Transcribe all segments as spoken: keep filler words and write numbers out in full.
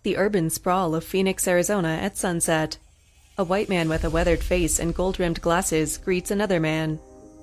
The urban sprawl of Phoenix, Arizona at sunset. A white man with a weathered face and gold-rimmed glasses greets another man.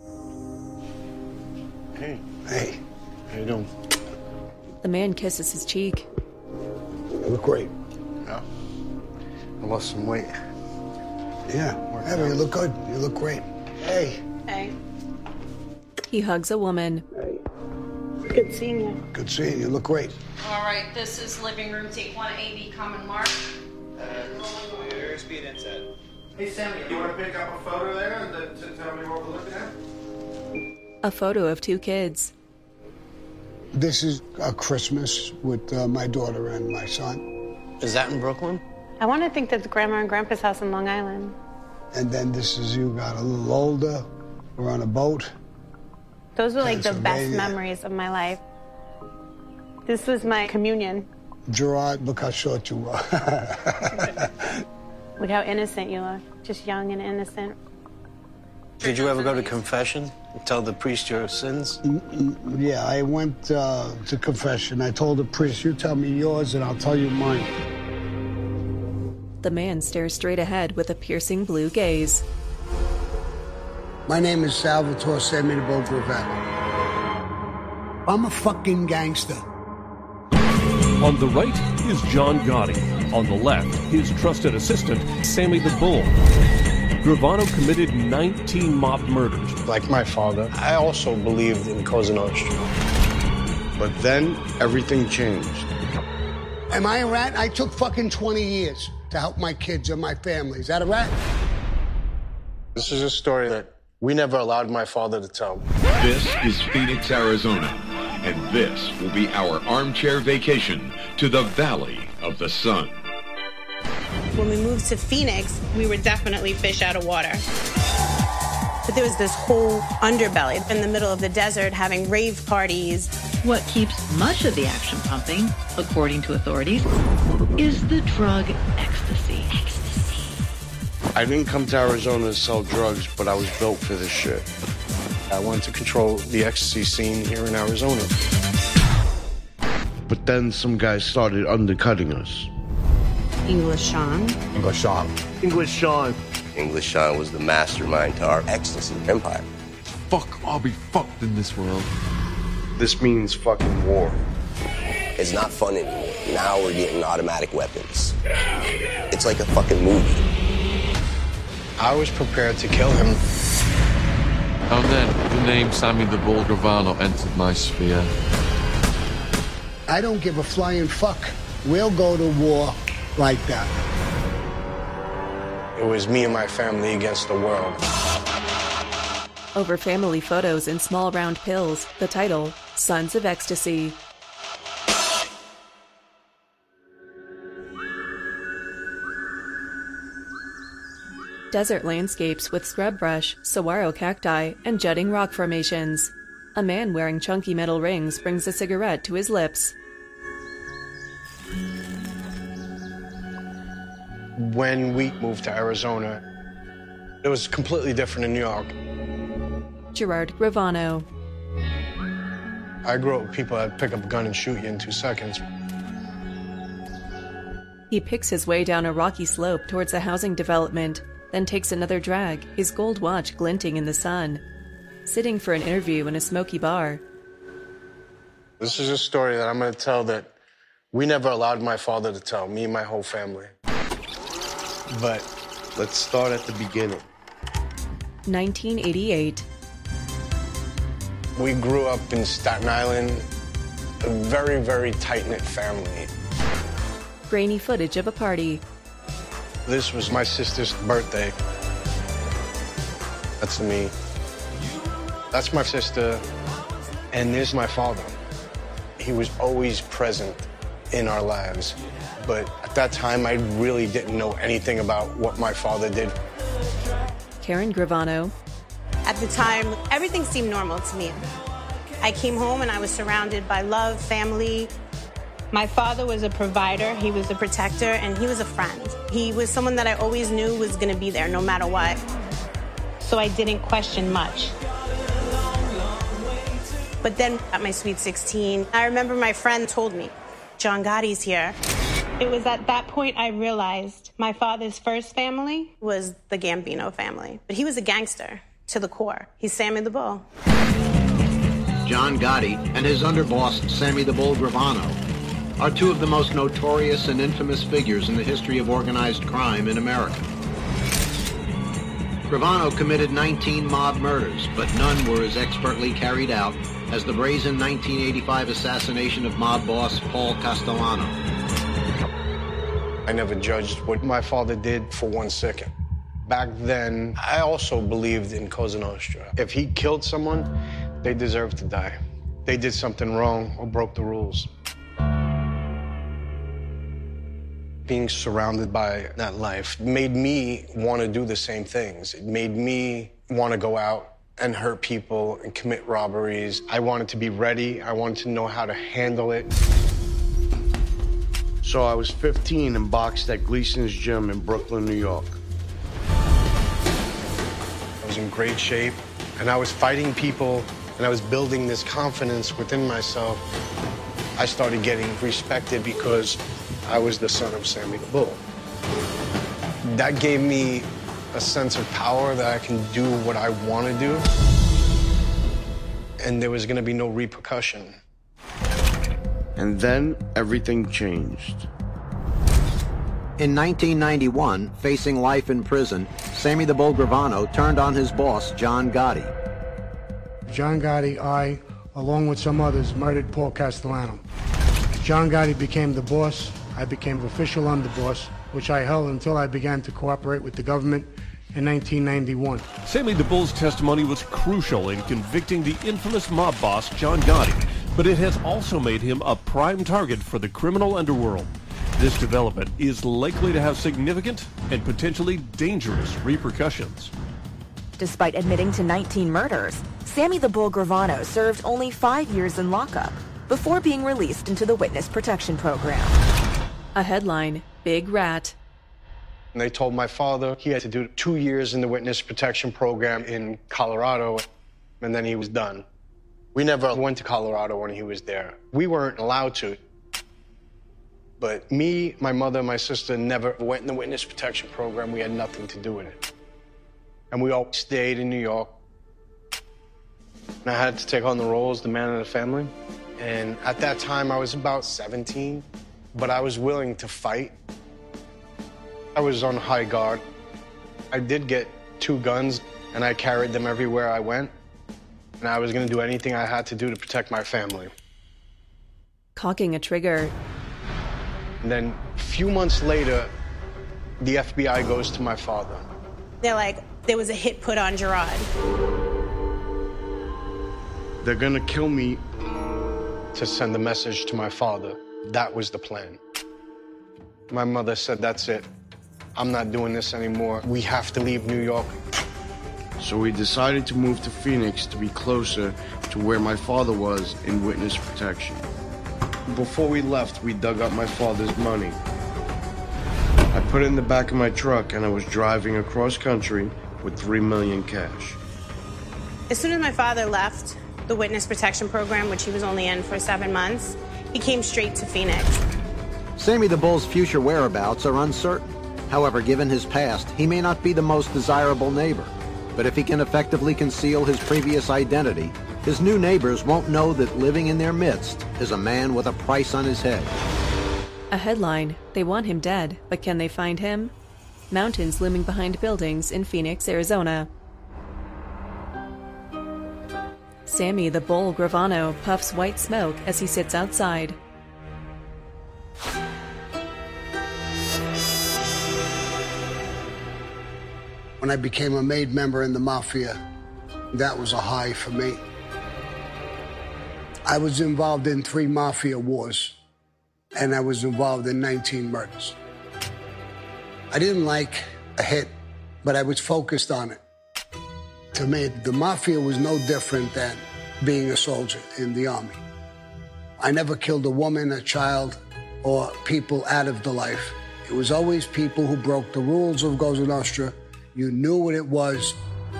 Hey. Hey. How you doing? The man kisses his cheek. You look great. Yeah. I lost some weight. Yeah. Hey, you look good. You look great. Hey. Hey. He hugs a woman. Hey. Good seeing you. Good seeing you. You look great. All right, this is living room. Take one A B, common mark. Airspeed inset. Hey, Sammy, you want to pick up a photo there to, to tell me what we're looking at? A photo of two kids. This is a Christmas with uh, my daughter and my son. Is that in Brooklyn? I want to think that's Grandma and Grandpa's house in Long Island. And then this is you got a little older. We're on a boat. Those were like the best Pennsylvania. memories of my life. This was my communion. Gerard, look how short you are. Look how innocent you look. Just young and innocent. Did you ever go to confession and tell the priest your sins? Yeah, I went uh, to confession. I told the priest, you tell me yours and I'll tell you mine. The man stares straight ahead with a piercing blue gaze. My name is Salvatore Sammy the Bull Gravanno. I'm a fucking gangster. On the right is John Gotti. On the left, his trusted assistant, Sammy the Bull. Gravano committed nineteen mob murders. Like my father, I also believed in Cosa Nostra. But then, everything changed. Am I a rat? I took fucking twenty years to help my kids and my family. Is that a rat? This is a story that we never allowed my father to tell. This is Phoenix, Arizona, and this will be our armchair vacation to the Valley of the Sun. When we moved to Phoenix, we were definitely fish out of water. But there was this whole underbelly in the middle of the desert having rave parties. What keeps much of the action pumping, according to authorities, is the drug ecstasy. Ecstasy. I didn't come to Arizona to sell drugs, but I was built for this shit. I wanted to control the ecstasy scene here in Arizona. But then some guys started undercutting us. English Sean. English Sean. English Sean. English Sean was the mastermind to our ecstasy empire. Fuck, I'll be fucked in this world. This means fucking war. It's not fun anymore. Now we're getting automatic weapons. It's like a fucking movie. I was prepared to kill him. And then the name Sammy the Bull Gravano entered my sphere. I don't give a flying fuck. We'll go to war like that. It was me and my family against the world. Over family photos in small round pills, the title, Sons of Ecstasy. Desert landscapes with scrub brush, saguaro cacti, and jutting rock formations. A man wearing chunky metal rings brings a cigarette to his lips. When we moved to Arizona, it was completely different in New York. Gerard Gravano. I grew up with people that pick up a gun and shoot you in two seconds. He picks his way down a rocky slope towards a housing development, then takes another drag, his gold watch glinting in the sun. Sitting for an interview in a smoky bar. This is a story that I'm going to tell that we never allowed my father to tell, me and my whole family. But let's start at the beginning. nineteen eighty-eight. We grew up in Staten Island, a very, very tight-knit family. Grainy footage of a party. This was my sister's birthday. That's me. That's my sister. And this is my father. He was always present in our lives. But at that time, I really didn't know anything about what my father did. Karen Gravano. At the time, everything seemed normal to me. I came home and I was surrounded by love, family. My father was a provider, he was a protector, and he was a friend. He was someone that I always knew was gonna be there no matter what. So I didn't question much. But then at my sweet sixteen, I remember my friend told me, John Gotti's here. It was at that point I realized my father's first family was the Gambino family. But he was a gangster to the core. He's Sammy the Bull. John Gotti and his underboss, Sammy the Bull Gravano, are two of the most notorious and infamous figures in the history of organized crime in America. Gravano committed nineteen mob murders, but none were as expertly carried out as the brazen nineteen eighty-five assassination of mob boss Paul Castellano. I never judged what my father did for one second. Back then, I also believed in Cosa Nostra. If he killed someone, they deserved to die. They did something wrong or broke the rules. Being surrounded by that life made me want to do the same things. It made me want to go out and hurt people and commit robberies. I wanted to be ready. I wanted to know how to handle it. So I was fifteen and boxed at Gleason's gym in Brooklyn, New York. I was in great shape, and I was fighting people, and I was building this confidence within myself. I started getting respected because I was the son of Sammy the Bull. That gave me a sense of power that I can do what I want to do, and there was going to be no repercussion. And then everything changed. In nineteen ninety-one, facing life in prison, Sammy the Bull Gravano turned on his boss, John Gotti. John Gotti, I, along with some others, murdered Paul Castellano. John Gotti became the boss. I became official underboss, which I held until I began to cooperate with the government in nineteen ninety-one. Sammy the Bull's testimony was crucial in convicting the infamous mob boss, John Gotti, but it has also made him a prime target for the criminal underworld. This development is likely to have significant and potentially dangerous repercussions. Despite admitting to nineteen murders, Sammy the Bull Gravano served only five years in lockup before being released into the Witness Protection Program. A headline, Big Rat. And they told my father he had to do two years in the Witness Protection Program in Colorado, and then he was done. We never went to Colorado when he was there. We weren't allowed to. But me, my mother, my sister never went in the Witness Protection Program. We had nothing to do with it. And we all stayed in New York. And I had to take on the role as the man of the family. And at that time, I was about seventeen, but I was willing to fight. I was on high guard. I did get two guns, and I carried them everywhere I went. And I was going to do anything I had to do to protect my family. Cocking a trigger. And then a few months later, the F B I goes to my father. They're like, there was a hit put on Gerard. They're going to kill me to send a message to my father. That was the plan. My mother said, that's it. I'm not doing this anymore. We have to leave New York. So we decided to move to Phoenix to be closer to where my father was in witness protection. Before we left, we dug up my father's money. I put it in the back of my truck, and I was driving across country with three million cash. As soon as my father left the Witness Protection Program, which he was only in for seven months, he came straight to Phoenix. Sammy the Bull's future whereabouts are uncertain. However, given his past, he may not be the most desirable neighbor. But if he can effectively conceal his previous identity, his new neighbors won't know that living in their midst is a man with a price on his head. A headline, they want him dead, but can they find him? Mountains looming behind buildings in Phoenix, Arizona. Sammy the Bull Gravano puffs white smoke as he sits outside. When I became a made member in the Mafia, that was a high for me. I was involved in three Mafia wars, and I was involved in nineteen murders. I didn't like a hit, but I was focused on it. To me, the Mafia was no different than being a soldier in the army. I never killed a woman, a child, or people out of the life. It was always people who broke the rules of Cosa Nostra. You knew what it was,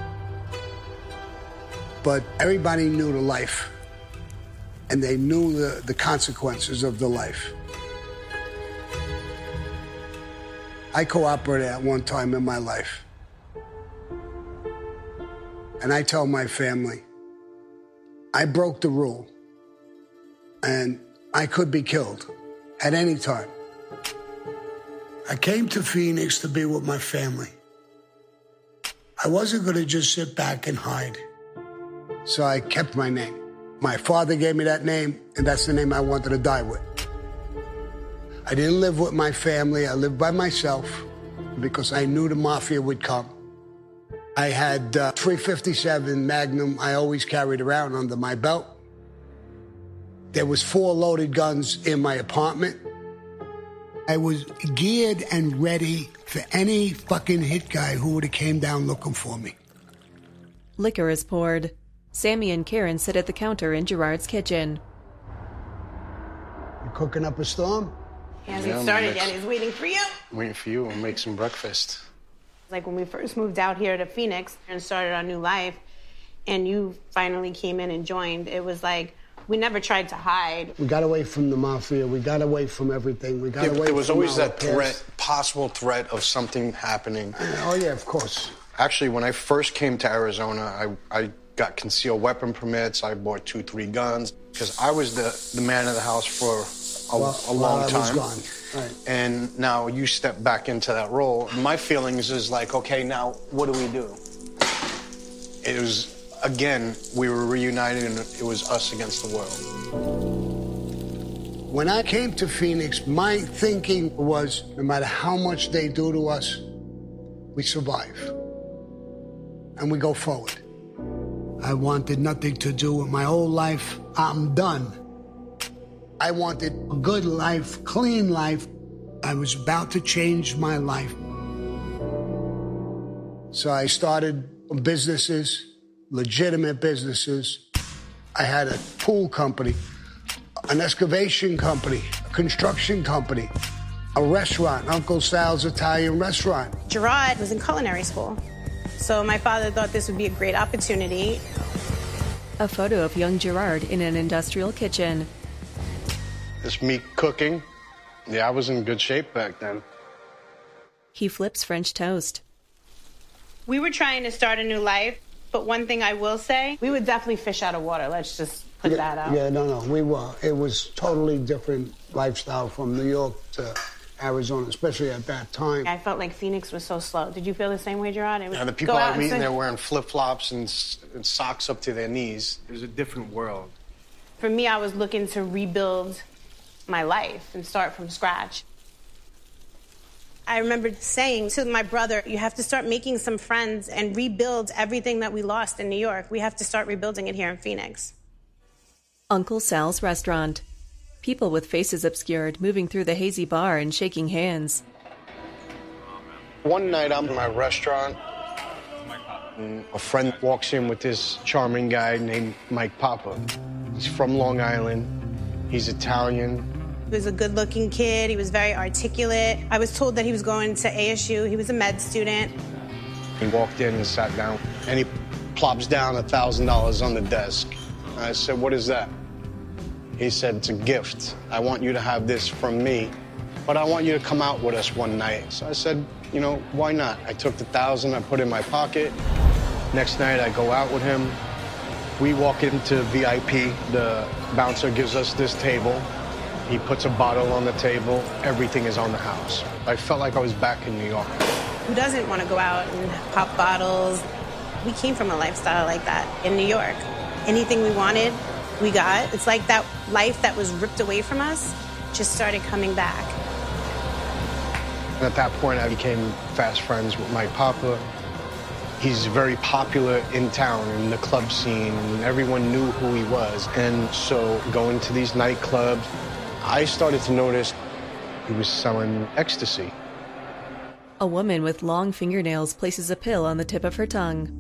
but everybody knew the life, and they knew the, the consequences of the life. I cooperated at one time in my life. And I told my family, I broke the rule. And I could be killed at any time. I came to Phoenix to be with my family. I wasn't going to just sit back and hide. So I kept my name. My father gave me that name, and that's the name I wanted to die with. I didn't live with my family. I lived by myself because I knew the mafia would come. I had uh, three fifty-seven Magnum I always carried around under my belt. There was four loaded guns in my apartment. I was geared and ready for any fucking hit guy who would have came down looking for me. Liquor is poured. Sammy and Karen sit at the counter in Gerard's kitchen. You cooking up a storm? He hasn't yeah, started yet. He's waiting for you. I'm waiting for you. I'll make some breakfast. Like when we first moved out here to Phoenix and started our new life, and you finally came in and joined, it was like we never tried to hide. We got away from the mafia. We got away from everything. We got yeah, away There was from always that past. threat, possible threat of something happening. Oh, yeah, of course. Actually, when I first came to Arizona, I, I got concealed weapon permits. I bought two, three guns, because I was the, the man of the house for a, well, a long time. I was gone. Right. And now you step back into that role. My feelings is like, okay, now what do we do? It was, again, we were reunited and it was us against the world. When I came to Phoenix, my thinking was, no matter how much they do to us, we survive. And we go forward. I wanted nothing to do with my old life. I'm done. I wanted a good life, clean life. I was about to change my life. So I started businesses, legitimate businesses. I had a pool company, an excavation company, a construction company, a restaurant, Uncle Sal's Italian restaurant. Gerard was in culinary school. So my father thought this would be a great opportunity. A photo of young Gerard in an industrial kitchen. It's me cooking. Yeah, I was in good shape back then. He flips French toast. We were trying to start a new life, but one thing I will say, we would definitely fish out of water. Let's just put yeah, that out. Yeah, no, no, we were. It was totally different lifestyle from New York to Arizona, especially at that time. I felt like Phoenix was so slow. Did you feel the same way, Gerard? Yeah, the people I meet, they're wearing flip-flops and, and socks up to their knees. It was a different world. For me, I was looking to rebuild my life and start from scratch. I remember saying to my brother, you have to start making some friends and rebuild everything that we lost in New York. We have to start rebuilding it here in Phoenix. Uncle Sal's restaurant. People with faces obscured moving through the hazy bar and shaking hands. One night I'm in my restaurant, and a friend walks in with this charming guy named Mike Papa. He's from Long Island. He's Italian. He was a good-looking kid. He was very articulate. I was told that he was going to A S U. He was a med student. He walked in and sat down, and he plops down one thousand dollars on the desk. I said, what is that? He said, it's a gift. I want you to have this from me, but I want you to come out with us one night. So I said, you know, why not? I took the thousand, I put it in my pocket. Next night, I go out with him. We walk into V I P. The bouncer gives us this table. He puts a bottle on the table. Everything is on the house. I felt like I was back in New York. Who doesn't want to go out and pop bottles? We came from a lifestyle like that in New York. Anything we wanted, we got. It's like that life that was ripped away from us just started coming back. And at that point, I became fast friends with Mike Papa. He's very popular in town, in the club scene, and everyone knew who he was. And so going to these nightclubs, I started to notice he was selling ecstasy. A woman with long fingernails places a pill on the tip of her tongue.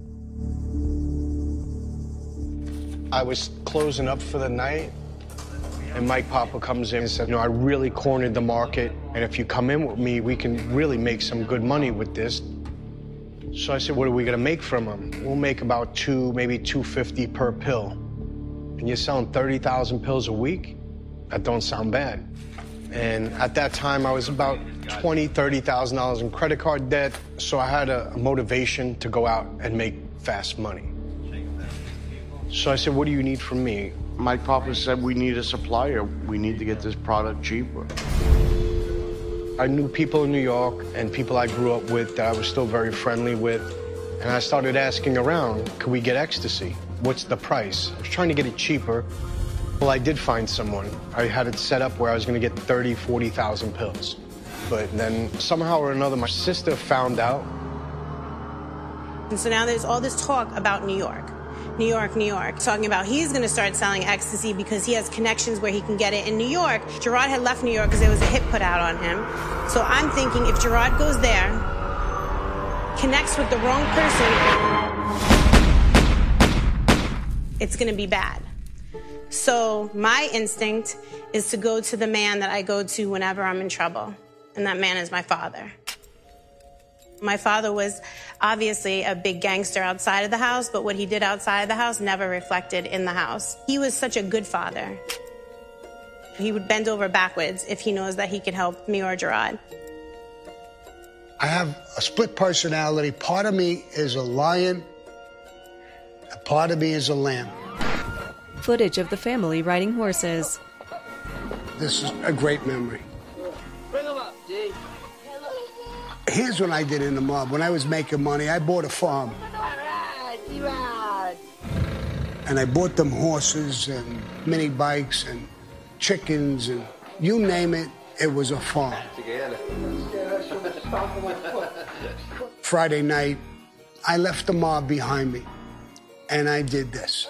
I was closing up for the night, and Mike Papa comes in and said, you know, I really cornered the market, and if you come in with me, we can really make some good money with this. So I said, what are we gonna make from them? We'll make about two, maybe two fifty per pill. And you're selling thirty thousand pills a week? That don't sound bad. And at that time, I was about twenty thousand dollars, thirty thousand dollars in credit card debt, so I had a, a motivation to go out and make fast money. So I said, what do you need from me? My papa said we need a supplier. We need to get this product cheaper. I knew people in New York and people I grew up with that I was still very friendly with. And I started asking around, could we get ecstasy? What's the price? I was trying to get it cheaper. Well, I did find someone. I had it set up where I was going to get thirty, forty thousand pills. But then somehow or another, my sister found out. And so now there's all this talk about New York. New York, New York, talking about he's going to start selling ecstasy because he has connections where he can get it in New York. Gerard had left New York because there was a hit put out on him. So I'm thinking if Gerard goes there, connects with the wrong person, it's going to be bad. So my instinct is to go to the man that I go to whenever I'm in trouble, and that man is my father. My father was obviously a big gangster outside of the house, but what he did outside of the house never reflected in the house. He was such a good father. He would bend over backwards if he knows that he could help me or Gerard. I have a split personality. Part of me is a lion, a part of me is a lamb. Footage of the family riding horses. This is a great memory. Bring them up, D. Here's what I did in the mob. When I was making money, I bought a farm. And I bought them horses and mini bikes and chickens and you name it, it was a farm. Friday night, I left the mob behind me and I did this.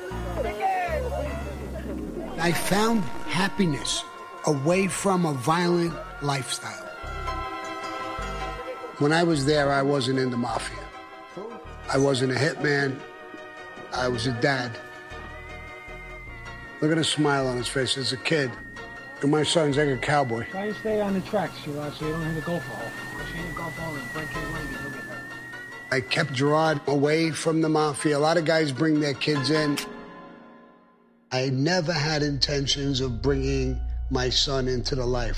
I found happiness away from a violent lifestyle. When I was there, I wasn't in the mafia. I wasn't a hitman. I was a dad. Look at the smile on his face as a kid. And my son's like a cowboy. Try to stay on the tracks, Gerard, so you don't have to go for home. If you ain't go for home and break your leg, you'll get hurt. I kept Gerard away from the mafia. A lot of guys bring their kids in. I never had intentions of bringing my son into the life.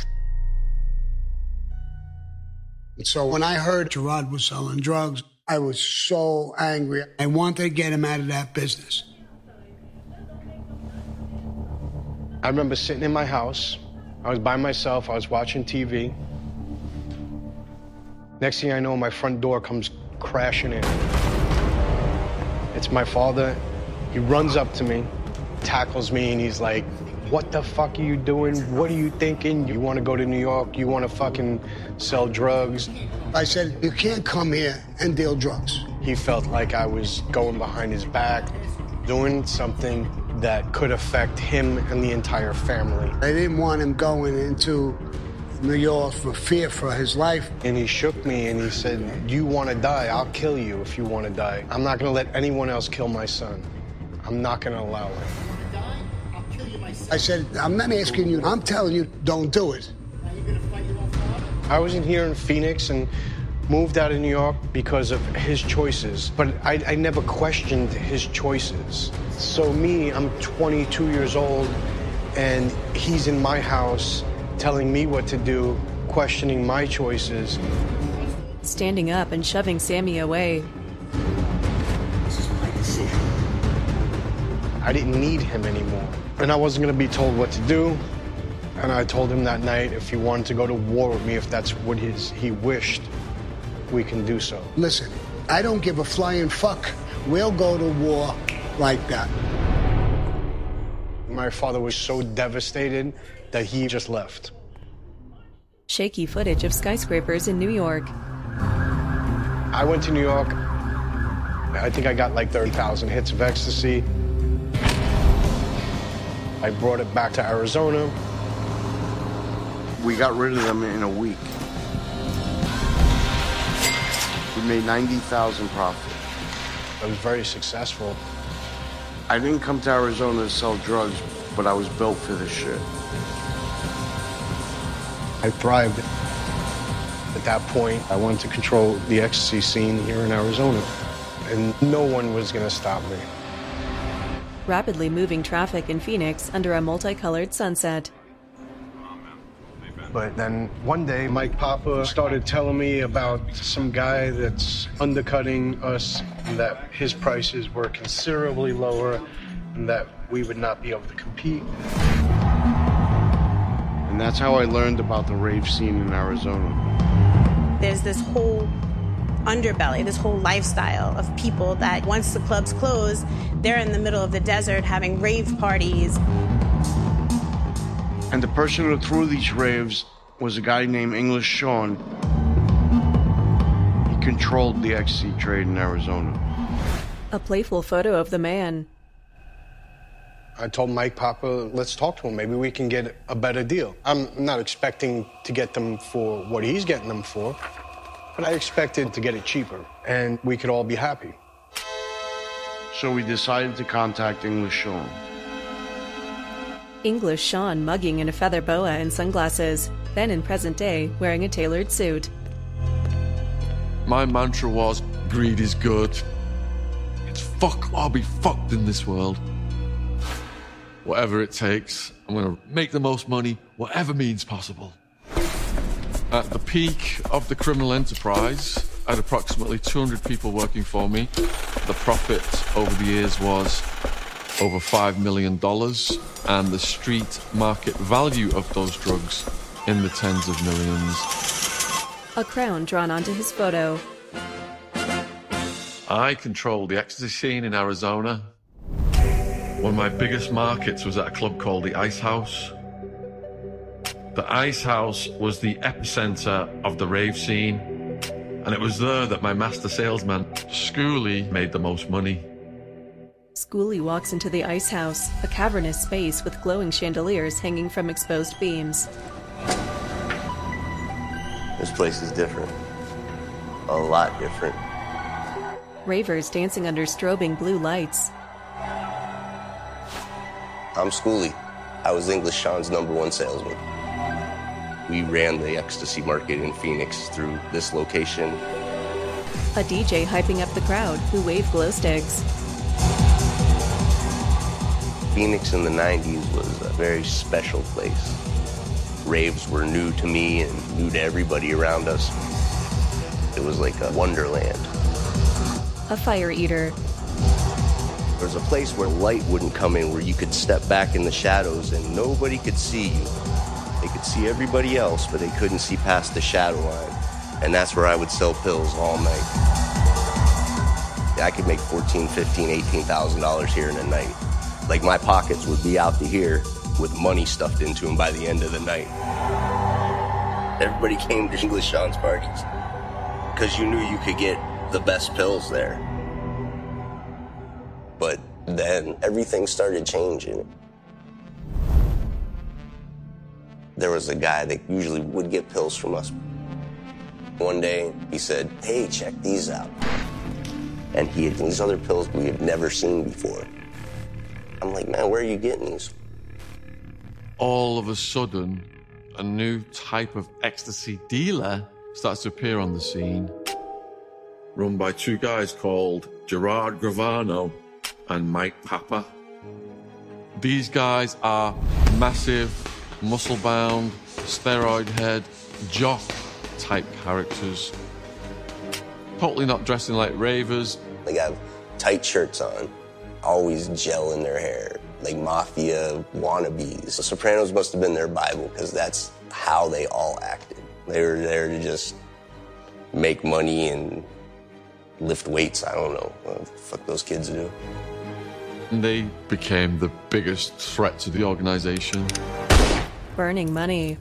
And so when I heard Gerard was selling drugs, I was so angry. I wanted to get him out of that business. I remember sitting in my house. I was by myself. I was watching T V. Next thing I know, my front door comes crashing in. It's my father. He runs up to me, tackles me, and he's like, what the fuck are you doing? What are you thinking? You want to go to New York? You want to fucking sell drugs? I said, you can't come here and deal drugs. He felt like I was going behind his back, doing something that could affect him and the entire family. I didn't want him going into New York for fear for his life. And he shook me and he said, you want to die? I'll kill you if you want to die. I'm not going to let anyone else kill my son. I'm not going to allow it. I said, I'm not asking you, I'm telling you, don't do it. I was in here in Phoenix and moved out of New York because of his choices, but I, I never questioned his choices. So me, I'm twenty-two years old, and he's in my house telling me what to do, questioning my choices. Standing up and shoving Sammy away. This is my decision. I didn't need him anymore. And I wasn't going to be told what to do. And I told him that night if he wanted to go to war with me, if that's what his, he wished, we can do so. Listen, I don't give a flying fuck. We'll go to war like that. My father was so devastated that he just left. Shaky footage of skyscrapers in New York. I went to New York. I think I got like thirty thousand hits of ecstasy. I brought it back to Arizona. We got rid of them in a week. We made ninety thousand profit. I was very successful. I didn't come to Arizona to sell drugs, but I was built for this shit. I thrived. At that point, I wanted to control the ecstasy scene here in Arizona, and no one was going to stop me. Rapidly moving traffic in Phoenix under a multicolored sunset. But then one day, Mike Papa started telling me about some guy that's undercutting us, and that his prices were considerably lower, and that we would not be able to compete. And that's how I learned about the rave scene in Arizona. There's this whole underbelly, this whole lifestyle of people that once the clubs close, they're in the middle of the desert having rave parties. And the person who threw these raves was a guy named English Sean. He controlled the ecstasy trade in Arizona. A playful photo of the man. I told Mike Papa, let's talk to him. Maybe we can get a better deal. I'm not expecting to get them for what he's getting them for, but I expected to get it cheaper, and we could all be happy. So we decided to contact English Sean. English Sean mugging in a feather boa and sunglasses, then in present day wearing a tailored suit. My mantra was, greed is good. It's fuck or be fucked in this world. Whatever it takes, I'm going to make the most money, whatever means possible. At the peak of the criminal enterprise, I had approximately two hundred people working for me. The profit over the years was over five million dollars, and the street market value of those drugs in the tens of millions. A crown drawn onto his photo. I controlled the ecstasy scene in Arizona. One of my biggest markets was at a club called the Ice House. The Ice House was the epicenter of the rave scene, and it was there that my master salesman, Schoolie, made the most money. Schoolie walks into the Ice House, a cavernous space with glowing chandeliers hanging from exposed beams. This place is different. A lot different. Ravers dancing under strobing blue lights. I'm Schoolie. I was English Sean's number one salesman. We ran the ecstasy market in Phoenix through this location. A D J hyping up the crowd who wave glow sticks. Phoenix in the nineties was a very special place. Raves were new to me and new to everybody around us. It was like a wonderland. A fire eater. There was a place where light wouldn't come in, where you could step back in the shadows and nobody could see you. They could see everybody else, but they couldn't see past the shadow line. And that's where I would sell pills all night. I could make fourteen, fifteen, eighteen thousand dollars here in a night. Like, my pockets would be out to here with money stuffed into them by the end of the night. Everybody came to English Sean's parties because you knew you could get the best pills there. But then everything started changing. There was a guy that usually would get pills from us. One day he said, "Hey, check these out." And he had these other pills we had never seen before. I'm like, "Man, where are you getting these?" All of a sudden, a new type of ecstasy dealer starts to appear on the scene, run by two guys called Gerard Gravano and Mike Papa. These guys are massive, muscle-bound, steroid head, jock type characters. Totally not dressing like ravers. They got tight shirts on, always gel in their hair, like mafia wannabes. The Sopranos must have been their Bible, because that's how they all acted. They were there to just make money and lift weights. I don't know what the fuck those kids do. And they became the biggest threat to the organization. Burning money.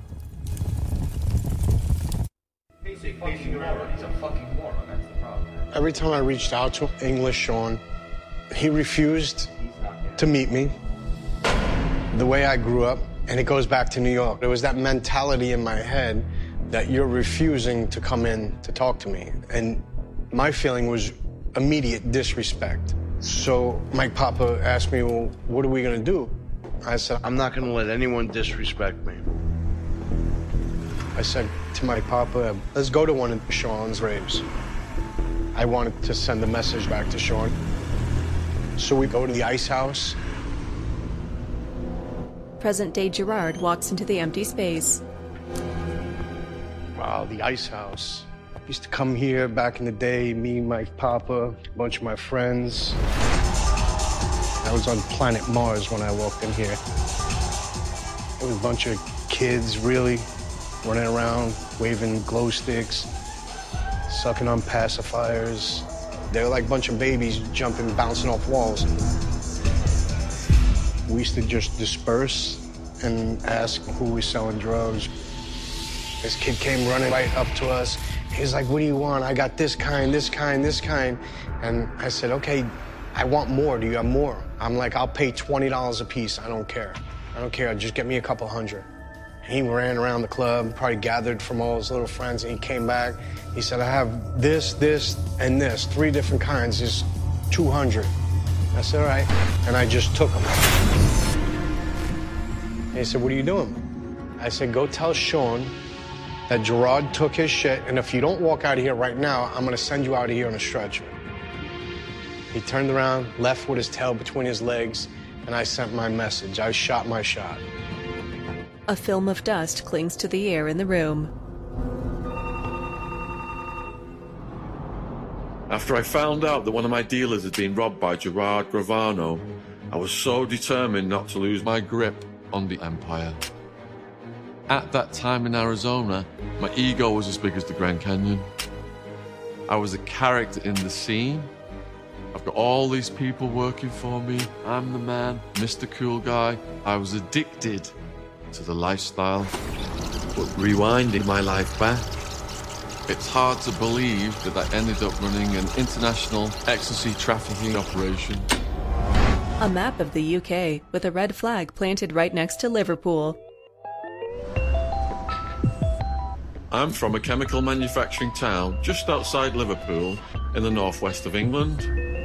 Every time I reached out to English Sean, he refused to meet me. The way I grew up, and it goes back to New York, there was that mentality in my head that you're refusing to come in to talk to me. And my feeling was immediate disrespect. So Mike Papa asked me, "Well, what are we gonna do?" I said, "I'm not gonna let anyone disrespect me." I said to Mike Papa, "Let's go to one of Sean's raves." I wanted to send a message back to Sean. So we go to the Ice House. Present-day Gerard walks into the empty space. Wow, the Ice House. Used to come here back in the day, me, my papa, a bunch of my friends. I was on planet Mars when I walked in here. There was a bunch of kids, really, running around, waving glow sticks, sucking on pacifiers. They were like a bunch of babies jumping, bouncing off walls. We used to just disperse and ask who was selling drugs. This kid came running right up to us. He's like, what do you want? I got this kind, this kind, this kind. And I said, okay, I want more. Do you have more? I'm like, I'll pay twenty dollars a piece. I don't care. I don't care. Just get me a couple hundred. And he ran around the club, probably gathered from all his little friends, and he came back. He said, I have this, this, and this, three different kinds, is two hundred. I said, all right. And I just took them. And he said, what are you doing? I said, go tell Sean that Gerard took his shit, and if you don't walk out of here right now, I'm gonna send you out of here on a stretcher. He turned around, left with his tail between his legs, and I sent my message. I shot my shot. A film of dust clings to the air in the room. After I found out that one of my dealers had been robbed by Gerard Gravano, I was so determined not to lose my grip on the empire. At that time in Arizona, my ego was as big as the Grand Canyon. I was a character in the scene. I've got all these people working for me. I'm the man, Mister Cool Guy. I was addicted to the lifestyle. But rewinding my life back, it's hard to believe that I ended up running an international ecstasy trafficking operation. A map of the U K with a red flag planted right next to Liverpool. I'm from a chemical manufacturing town just outside Liverpool in the northwest of England.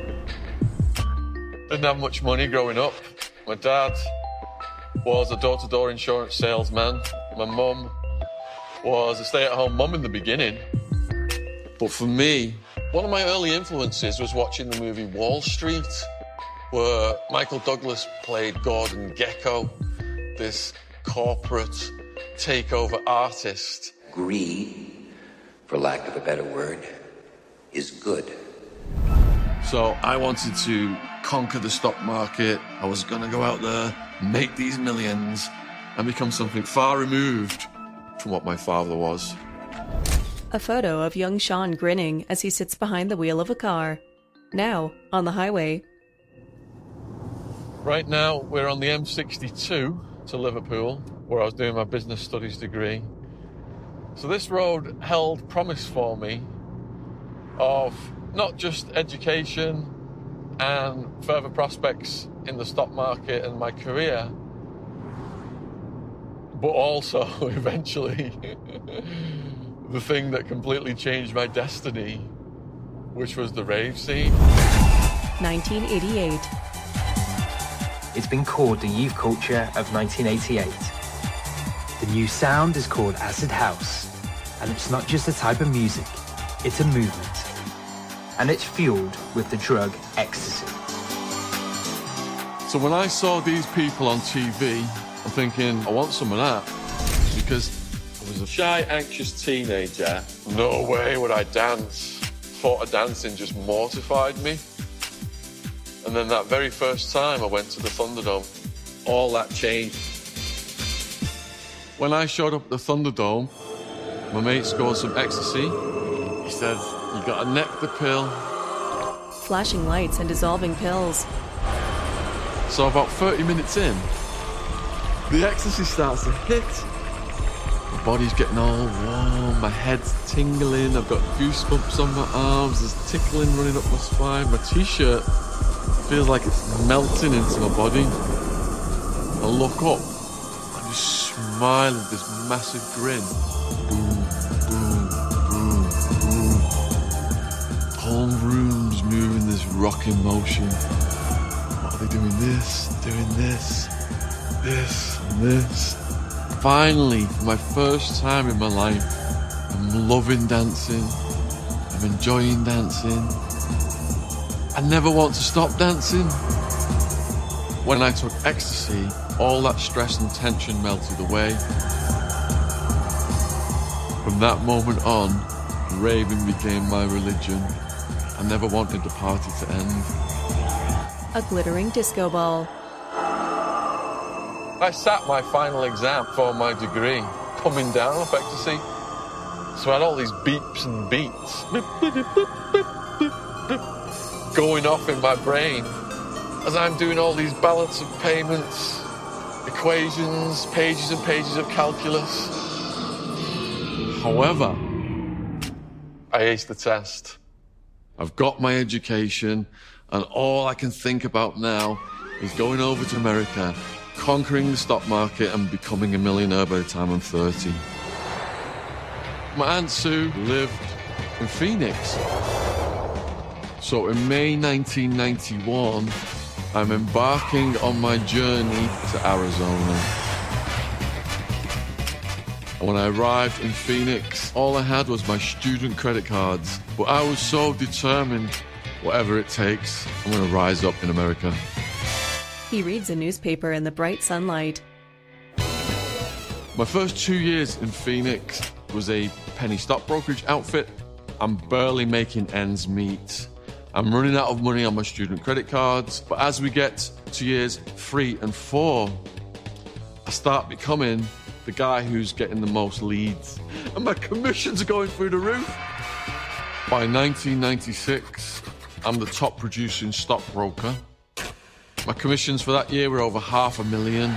Didn't have much money growing up. My dad was a door-to-door insurance salesman. My mum was a stay-at-home mum in the beginning. But for me, one of my early influences was watching the movie Wall Street, where Michael Douglas played Gordon Gekko, this corporate takeover artist. Greed, for lack of a better word, is good. So I wanted to conquer the stock market. I was going to go out there, make these millions, and become something far removed from what my father was. A photo of young Sean grinning as he sits behind the wheel of a car. Now, on the highway. Right now, we're on the M sixty-two to Liverpool, where I was doing my business studies degree. So this road held promise for me of not just education and further prospects in the stock market and my career, but also eventually the thing that completely changed my destiny, which was the rave scene. nineteen eighty-eight. It's been called the youth culture of nineteen eighty-eight. The new sound is called Acid House, and it's not just a type of music, it's a movement. And it's fueled with the drug ecstasy. So when I saw these people on T V, I'm thinking, I want some of that. Because I was a shy, anxious teenager. No way would I dance. Thought of dancing just mortified me. And then that very first time I went to the Thunderdome, all that changed. When I showed up at the Thunderdome, my mate scored some ecstasy. He said, you gotta neck the pill. Flashing lights and dissolving pills. So about thirty minutes in, the ecstasy starts to hit. My body's getting all warm, my head's tingling, I've got goosebumps on my arms, there's tickling running up my spine, my t-shirt feels like it's melting into my body. I look up, I'm just smiling with this massive grin. Boom, boom, boom, boom. The whole room's moving this rocking motion. What are they doing? This, doing this, this, and this. Finally, for my first time in my life, I'm loving dancing. I'm enjoying dancing. I never want to stop dancing. When I took ecstasy, all that stress and tension melted away. From that moment on, raving became my religion. I never wanted the party to end. A glittering disco ball. I sat my final exam for my degree, coming down off ecstasy. So I had all these beeps and beats going off in my brain as I'm doing all these balance of payments, equations, pages and pages of calculus. However, I aced the test. I've got my education, and all I can think about now is going over to America, conquering the stock market and becoming a millionaire by the time I'm thirty. My Aunt Sue lived in Phoenix. So in May nineteen ninety-one, I'm embarking on my journey to Arizona. And when I arrived in Phoenix, all I had was my student credit cards. But I was so determined, whatever it takes, I'm going to rise up in America. He reads a newspaper in the bright sunlight. My first two years in Phoenix was a penny stock brokerage outfit. I'm barely making ends meet. I'm running out of money on my student credit cards. But as we get to years three and four, I start becoming the guy who's getting the most leads. And my commissions are going through the roof. By nineteen ninety-six, I'm the top producing stockbroker. My commissions for that year were over half a million.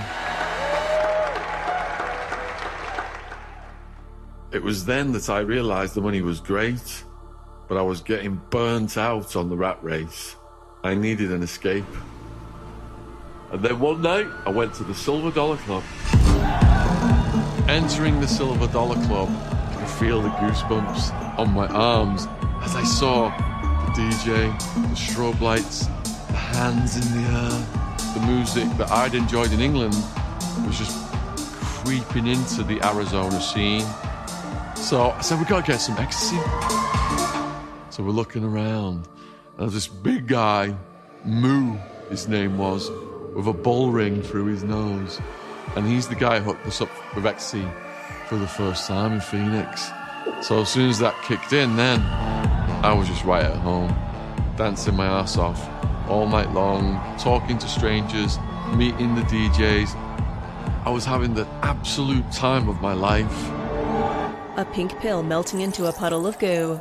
It was then that I realized the money was great, but I was getting burnt out on the rat race. I needed an escape. And then one night, I went to the Silver Dollar Club. Entering the Silver Dollar Club, I could feel the goosebumps on my arms as I saw the D J, the strobe lights, the hands in the air. The music that I'd enjoyed in England was just creeping into the Arizona scene. So I said, we gotta get some ecstasy. So we're looking around, and there's this big guy, Moo, his name was, with a bull ring through his nose. And he's the guy who hooked us up with ecstasy for the first time in Phoenix. So as soon as that kicked in, then I was just right at home, dancing my ass off all night long, talking to strangers, meeting the D Js. I was having the absolute time of my life. A pink pill melting into a puddle of goo.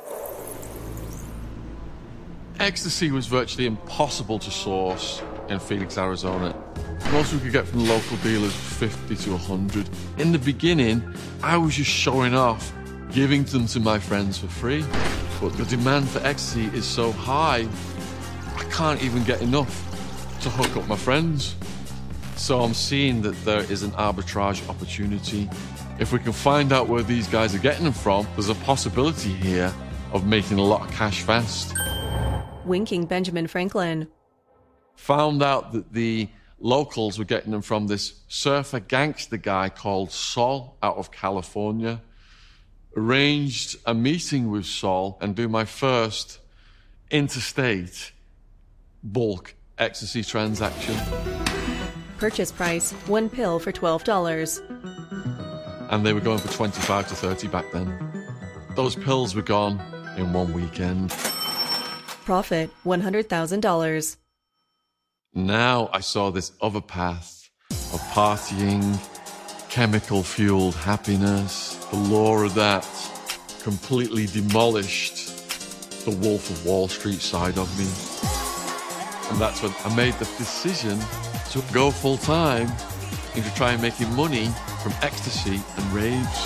Ecstasy was virtually impossible to source in Phoenix, Arizona. Most we could get from local dealers fifty to a hundred. In the beginning, I was just showing off, giving them to my friends for free. But the demand for ecstasy is so high, I can't even get enough to hook up my friends. So I'm seeing that there is an arbitrage opportunity. If we can find out where these guys are getting them from, there's a possibility here of making a lot of cash fast. Winking Benjamin Franklin. Found out that the locals were getting them from this surfer gangster guy called Sol out of California. Arranged a meeting with Sol and do my first interstate bulk ecstasy transaction. Purchase price, one pill for twelve dollars. And they were going for twenty-five to thirty back then. Those pills were gone in one weekend. Profit, one hundred thousand dollars. Now I saw this other path of partying, chemical-fueled happiness. The lure of that completely demolished the Wolf of Wall Street side of me. And that's when I made the decision to go full-time into trying making money from ecstasy and raves.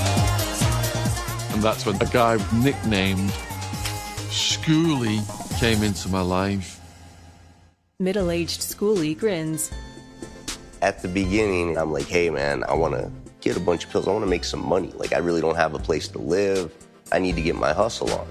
And that's when a guy nicknamed Schoolie came into my life. Middle-aged Schoolie grins. At the beginning, I'm like, hey man, I want to get a bunch of pills. I want to make some money. Like, I really don't have a place to live. I need to get my hustle on.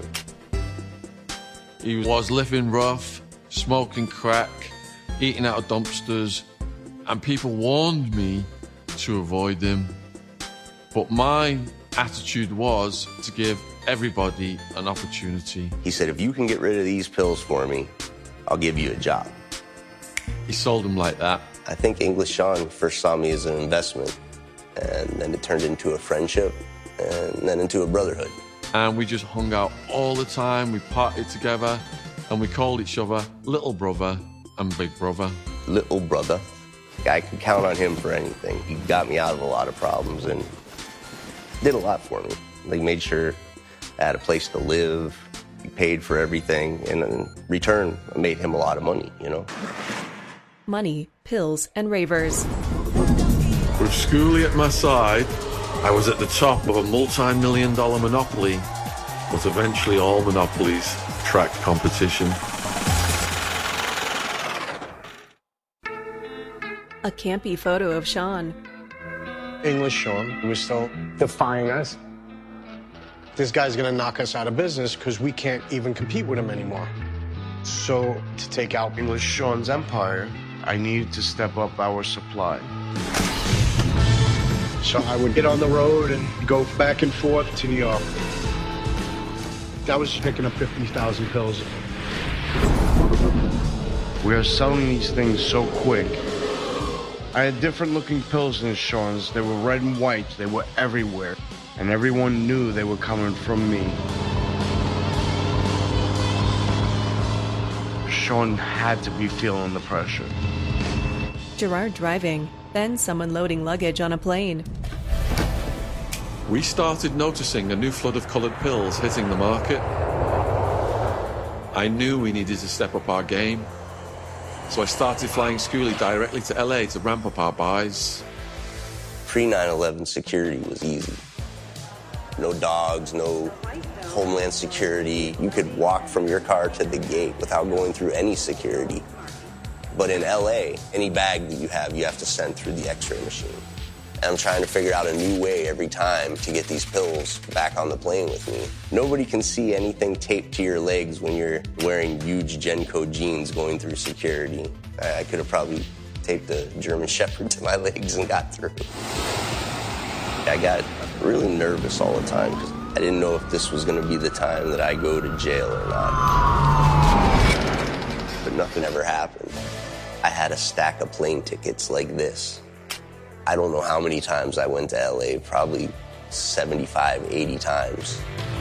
He was living rough, smoking crack, eating out of dumpsters, and people warned me to avoid him. But my attitude was to give everybody an opportunity. He said, if you can get rid of these pills for me, I'll give you a job. He sold them like that. I think English Sean first saw me as an investment, and then it turned into a friendship. and then into a brotherhood. And we just hung out all the time. We partied together, and we called each other little brother and big brother. Little brother. I could count on him for anything. He got me out of a lot of problems and did a lot for me. He made sure I had a place to live. He paid for everything, and in return, I made him a lot of money, you know? Money, pills, and ravers. With Schooley at my side, I was at the top of a multi-million dollar monopoly, but eventually all monopolies attract competition. A campy photo of Sean. English Sean, who was still defying us. This guy's gonna knock us out of business because we can't even compete with him anymore. So to take out English Sean's empire, I needed to step up our supply. So I would get on the road and go back and forth to New York. That was picking up fifty thousand pills. We are selling these things so quick. I had different looking pills than Sean's. They were red and white. They were everywhere. And everyone knew they were coming from me. Sean had to be feeling the pressure. Gerard driving, then someone loading luggage on a plane. We started noticing a new flood of coloured pills hitting the market. I knew we needed to step up our game, so I started flying Schooley directly to L A to ramp up our buys. Pre nine eleven security was easy. No dogs, no Homeland Security. You could walk from your car to the gate without going through any security. But in L A, any bag that you have, you have to send through the X-ray machine. And I'm trying to figure out a new way every time to get these pills back on the plane with me. Nobody can see anything taped to your legs when you're wearing huge Genco jeans going through security. I, I could have probably taped a German Shepherd to my legs and got through. I got really nervous all the time because I didn't know if this was going to be the time that I go to jail or not. But nothing ever happened. I had a stack of plane tickets like this. I don't know how many times I went to L A, probably seventy-five, eighty times.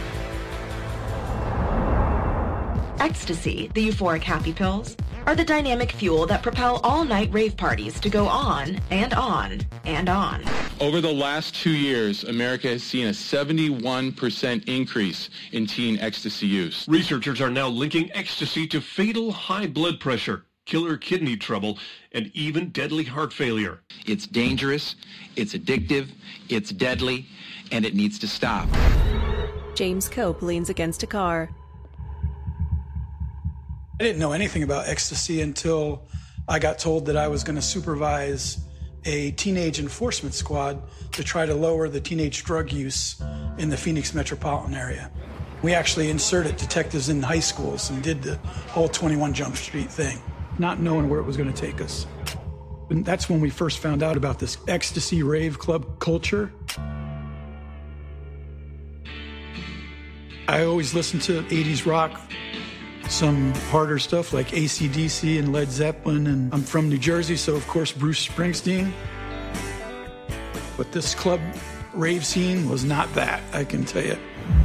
Ecstasy, the euphoric happy pills, are the dynamic fuel that propel all-night rave parties to go on and on and on. Over the last two years, America has seen a seventy-one percent increase in teen ecstasy use. Researchers are now linking ecstasy to fatal high blood pressure, killer kidney trouble, and even deadly heart failure. It's dangerous, it's addictive, it's deadly, and it needs to stop. James Cope leans against a car. I didn't know anything about ecstasy until I got told that I was going to supervise a teenage enforcement squad to try to lower the teenage drug use in the Phoenix metropolitan area. We actually inserted detectives in high schools and did the whole twenty-one Jump Street thing, not knowing where it was going to take us. And that's when we first found out about this ecstasy rave club culture. I always listened to eighties rock, some harder stuff like A C D C and Led Zeppelin, and I'm from New Jersey, so of course Bruce Springsteen. But this club rave scene was not that, I can tell you.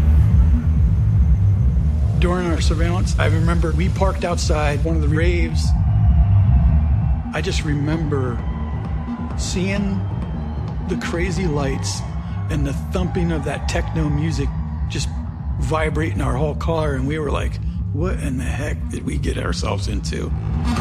During our surveillance, I remember we parked outside one of the raves. I just remember seeing the crazy lights and the thumping of that techno music just vibrating our whole car, and we were like, what in the heck did we get ourselves into?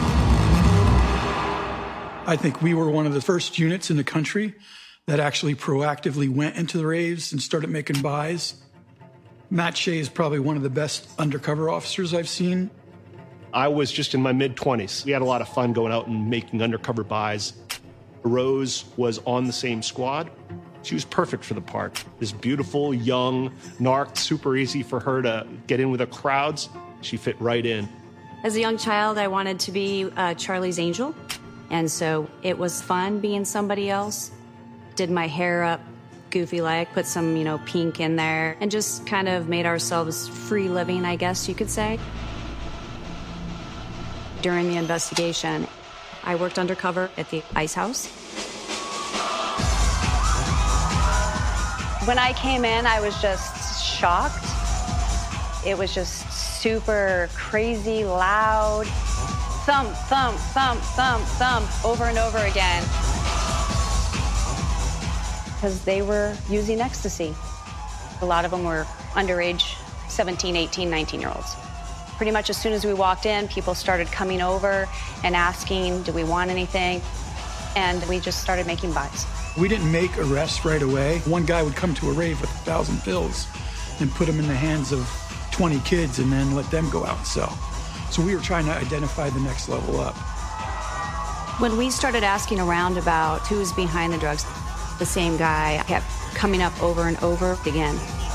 I think we were one of the first units in the country that actually proactively went into the raves and started making buys. Matt Shea is probably one of the best undercover officers I've seen. I was just in my mid-twenties. We had a lot of fun going out and making undercover buys. Rose was on the same squad. She was perfect for the part. This beautiful, young narc, super easy for her to get in with the crowds. She fit right in. As a young child, I wanted to be uh, Charlie's Angel. And so it was fun being somebody else. Did my hair up goofy like, put some, you know, pink in there, and just kind of made ourselves free living, I guess you could say. During the investigation, I worked undercover at the Ice House. When I came in, I was just shocked. It was just super crazy, loud. Thump, thump, thump, thump, thump, over and over again. Because they were using ecstasy. A lot of them were underage, seventeen, eighteen, nineteen-year-olds. Pretty much as soon as we walked in, people started coming over and asking, do we want anything? And we just started making buys. We didn't make arrests right away. One guy would come to a rave with a thousand pills and put them in the hands of twenty kids and then let them go out and sell. So we were trying to identify the next level up. When we started asking around about who's behind the drugs, the same guy kept coming up over and over again.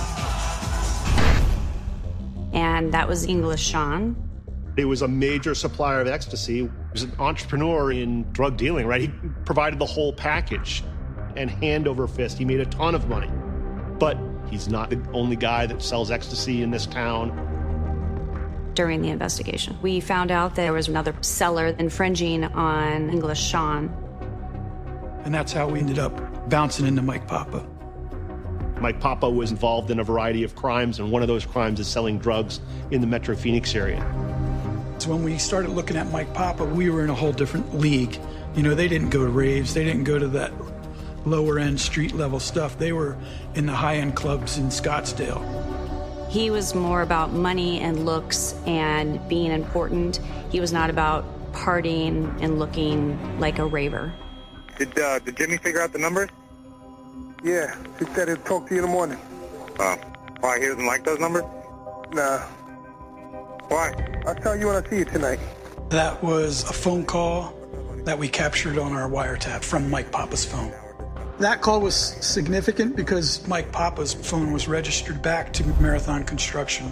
And that was English Sean. He was a major supplier of ecstasy. He was an entrepreneur in drug dealing, right? He provided the whole package, and hand over fist, he made a ton of money. But he's not the only guy that sells ecstasy in this town. During the investigation, we found out there was another seller infringing on English Sean. And that's how we ended up bouncing into Mike Papa. Mike Papa was involved in a variety of crimes, and one of those crimes is selling drugs in the Metro Phoenix area. So when we started looking at Mike Papa, we were in a whole different league. You know, they didn't go to raves, they didn't go to that lower end street level stuff. They were in the high end clubs in Scottsdale. He was more about money and looks and being important. He was not about partying and looking like a raver. Did uh, did Jimmy figure out the numbers? Yeah, he said he'll talk to you in the morning. Uh, why, he doesn't like those numbers? Nah. Why? I'll tell you when I see you tonight. That was a phone call that we captured on our wiretap from Mike Papa's phone. That call was significant because Mike Papa's phone was registered back to Marathon Construction.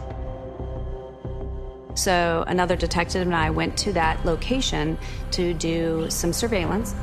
So another detective and I went to that location to do some surveillance.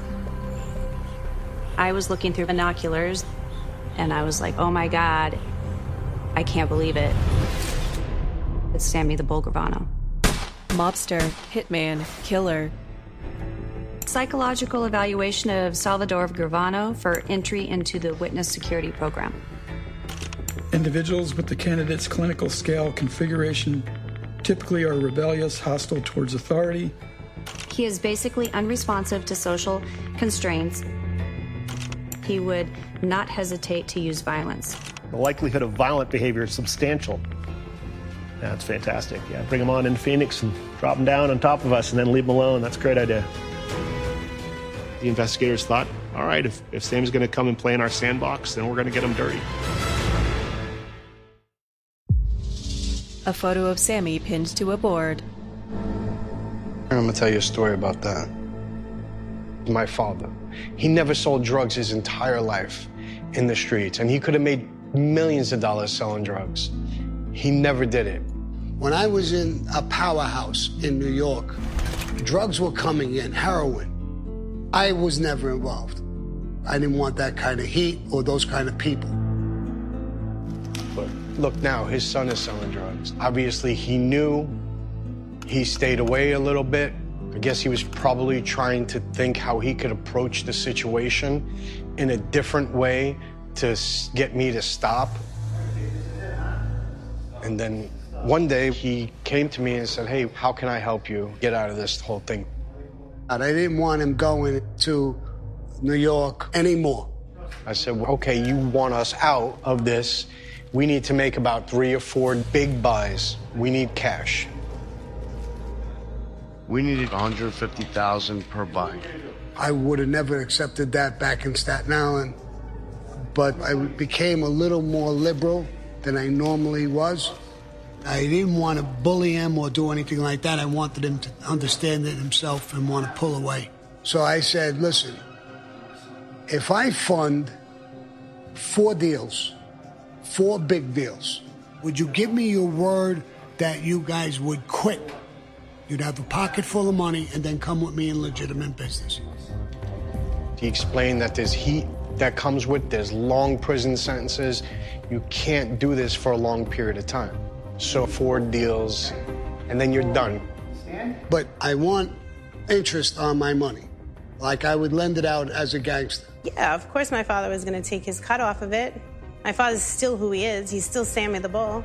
I was looking through binoculars, and I was like, oh my God, I can't believe it. It's Sammy the Bull Gravano. Mobster, hitman, killer. Psychological evaluation of Salvador Gravano for entry into the witness security program. Individuals with the candidate's clinical scale configuration typically are rebellious, hostile towards authority. He is basically unresponsive to social constraints. He would not hesitate to use violence. The likelihood of violent behavior is substantial. That's fantastic. Yeah, bring him on in Phoenix and drop him down on top of us and then leave him alone. That's a great idea. The investigators thought, all right, if, if Sam's going to come and play in our sandbox, then we're going to get him dirty. A photo of Sammy pinned to a board. I'm going to tell you a story about that. My father, he never sold drugs his entire life in the streets, and he could have made millions of dollars selling drugs. He never did it. When I was in a powerhouse in New York, drugs were coming in, heroin. I was never involved. I didn't want that kind of heat or those kind of people. But look now, his son is selling drugs. Obviously, he knew. He stayed away a little bit. I guess he was probably trying to think how he could approach the situation in a different way to get me to stop. And then one day he came to me and said, hey, how can I help you get out of this whole thing? I didn't want him going to New York anymore. I said, well, okay, you want us out of this. We need to make about three or four big buys. We need cash. We needed one hundred fifty thousand dollars per buy. I would have never accepted that back in Staten Island, but I became a little more liberal than I normally was. I didn't want to bully him or do anything like that. I wanted him to understand it himself and want to pull away. So I said, listen, if I fund four deals, four big deals, would you give me your word that you guys would quit? You'd have a pocket full of money and then come with me in legitimate business. He explained that there's heat that comes with, there's long prison sentences. You can't do this for a long period of time. So four deals, and then you're done. But I want interest on my money, like I would lend it out as a gangster. Yeah, of course my father was going to take his cut off of it. My father's still who he is. He's still Sammy the Bull.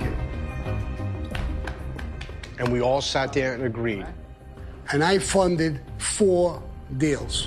And we all sat there and agreed. And I funded four deals.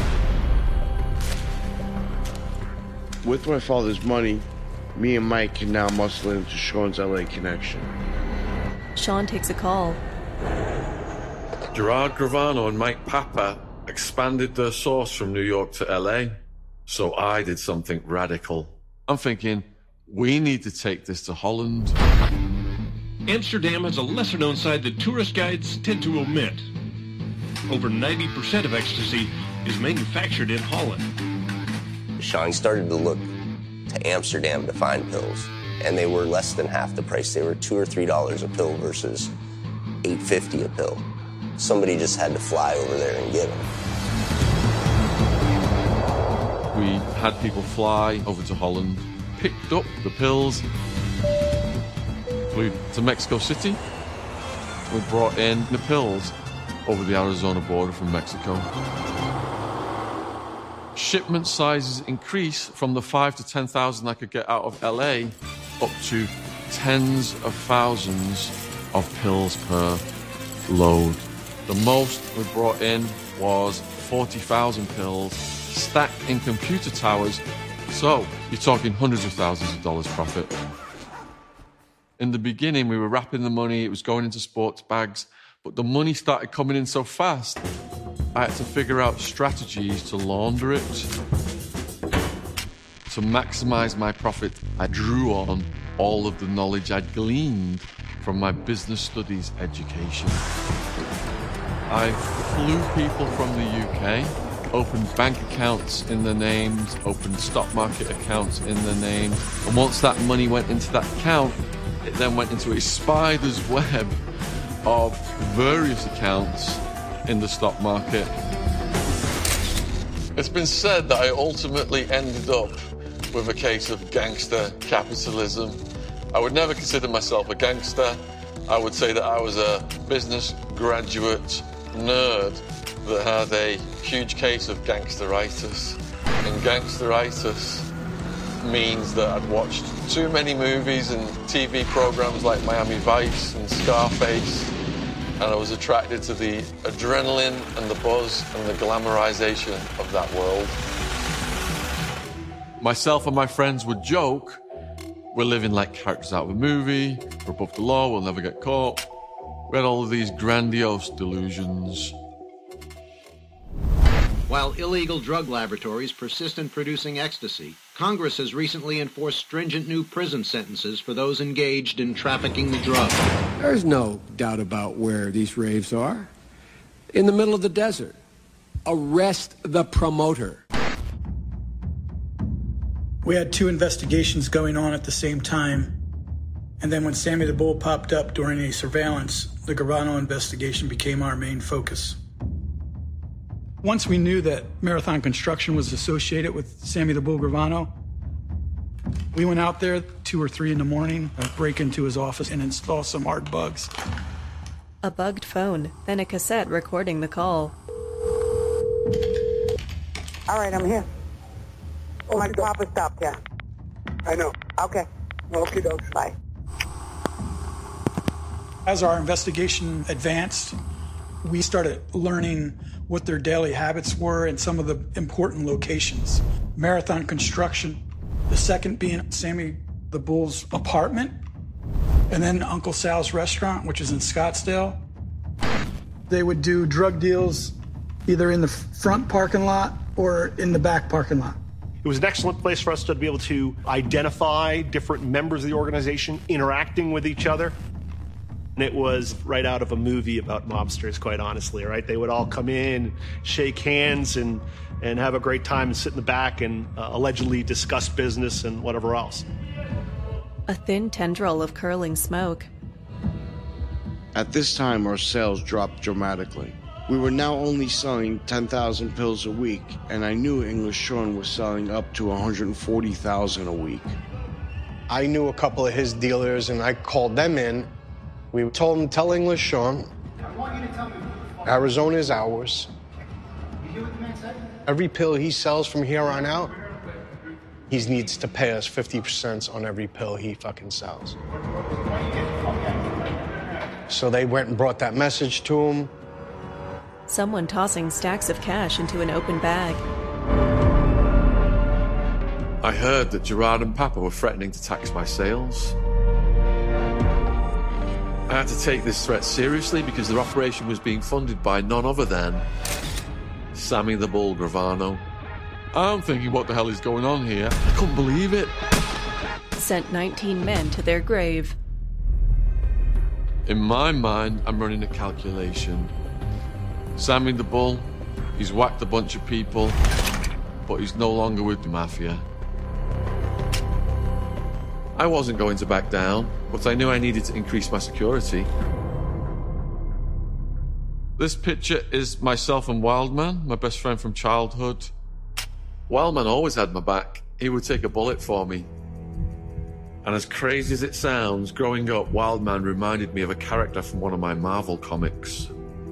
With my father's money, me and Mike can now muscle into Sean's L A connection. Sean takes a call. Gerard Gravano and Mike Papa expanded their source from New York to L A, so I did something radical. I'm thinking, we need to take this to Holland. Amsterdam has a lesser-known side that tourist guides tend to omit. Over ninety percent of ecstasy is manufactured in Holland. Sean started to look to Amsterdam to find pills, and they were less than half the price. They were two or three dollars a pill versus eight fifty a pill. Somebody just had to fly over there and get them. We had people fly over to Holland, picked up the pills, flew to Mexico City. We brought in the pills over the Arizona border from Mexico. Shipment sizes increase from the five to ten thousand I could get out of L A up to tens of thousands of pills per load. The most we brought in was forty thousand pills stacked in computer towers. So you're talking hundreds of thousands of dollars profit. In the beginning, we were wrapping the money. It was going into sports bags, but the money started coming in so fast. I had to figure out strategies to launder it. To maximize my profit, I drew on all of the knowledge I'd gleaned from my business studies education. I flew people from the U K, opened bank accounts in their names, opened stock market accounts in their names, and once that money went into that account, it then went into a spider's web of various accounts in the stock market. It's been said that I ultimately ended up with a case of gangster capitalism. I would never consider myself a gangster. I would say that I was a business graduate nerd that had a huge case of gangsteritis. And gangsteritis means that I'd watched too many movies and T V programs like Miami Vice and Scarface, and I was attracted to the adrenaline and the buzz and the glamorization of that world. Myself and my friends would joke, we're living like characters out of a movie, we're above the law, we'll never get caught. We had all of these grandiose delusions. While illegal drug laboratories persist in producing ecstasy, Congress has recently enforced stringent new prison sentences for those engaged in trafficking the drug. There's no doubt about where these raves are. In the middle of the desert. Arrest the promoter. We had two investigations going on at the same time. And then when Sammy the Bull popped up during a surveillance, the Gravano investigation became our main focus. Once we knew that Marathon Construction was associated with Sammy the Bull Gravano, we went out there two or three in the morning, break into his office and install some hard bugs. A bugged phone, then a cassette recording the call. All right, I'm here. Oh, my papa stopped, yeah. I know. Okay. Okay, dogs. Bye. As our investigation advanced, we started learning what their daily habits were and some of the important locations. Marathon Construction, the second being Sammy the Bull's apartment, and then Uncle Sal's restaurant, which is in Scottsdale. They would do drug deals either in the front parking lot or in the back parking lot. It was an excellent place for us to be able to identify different members of the organization interacting with each other. And it was right out of a movie about mobsters, quite honestly, right? They would all come in, shake hands, and, and have a great time and sit in the back and uh, allegedly discuss business and whatever else. A thin tendril of curling smoke. At this time, our sales dropped dramatically. We were now only selling ten thousand pills a week, and I knew English Sean was selling up to one hundred forty thousand a week. I knew a couple of his dealers, and I called them in. We told him, tell English Sean, Arizona is ours. Every pill he sells from here on out, He needs to pay us fifty percent on every pill he fucking sells. So they went and brought that message to him. Someone tossing stacks of cash into an open bag. I heard that Gerard and Papa were threatening to tax my sales. I had to take this threat seriously because their operation was being funded by none other than Sammy the Bull Gravano. I'm thinking, what the hell is going on here? I couldn't believe it. Sent nineteen men to their grave. In my mind, I'm running a calculation. Sammy the Bull, he's whacked a bunch of people, but he's no longer with the Mafia. I wasn't going to back down, but I knew I needed to increase my security. This picture is myself and Wildman, my best friend from childhood. Wildman always had my back. He would take a bullet for me. And as crazy as it sounds, growing up, Wildman reminded me of a character from one of my Marvel comics.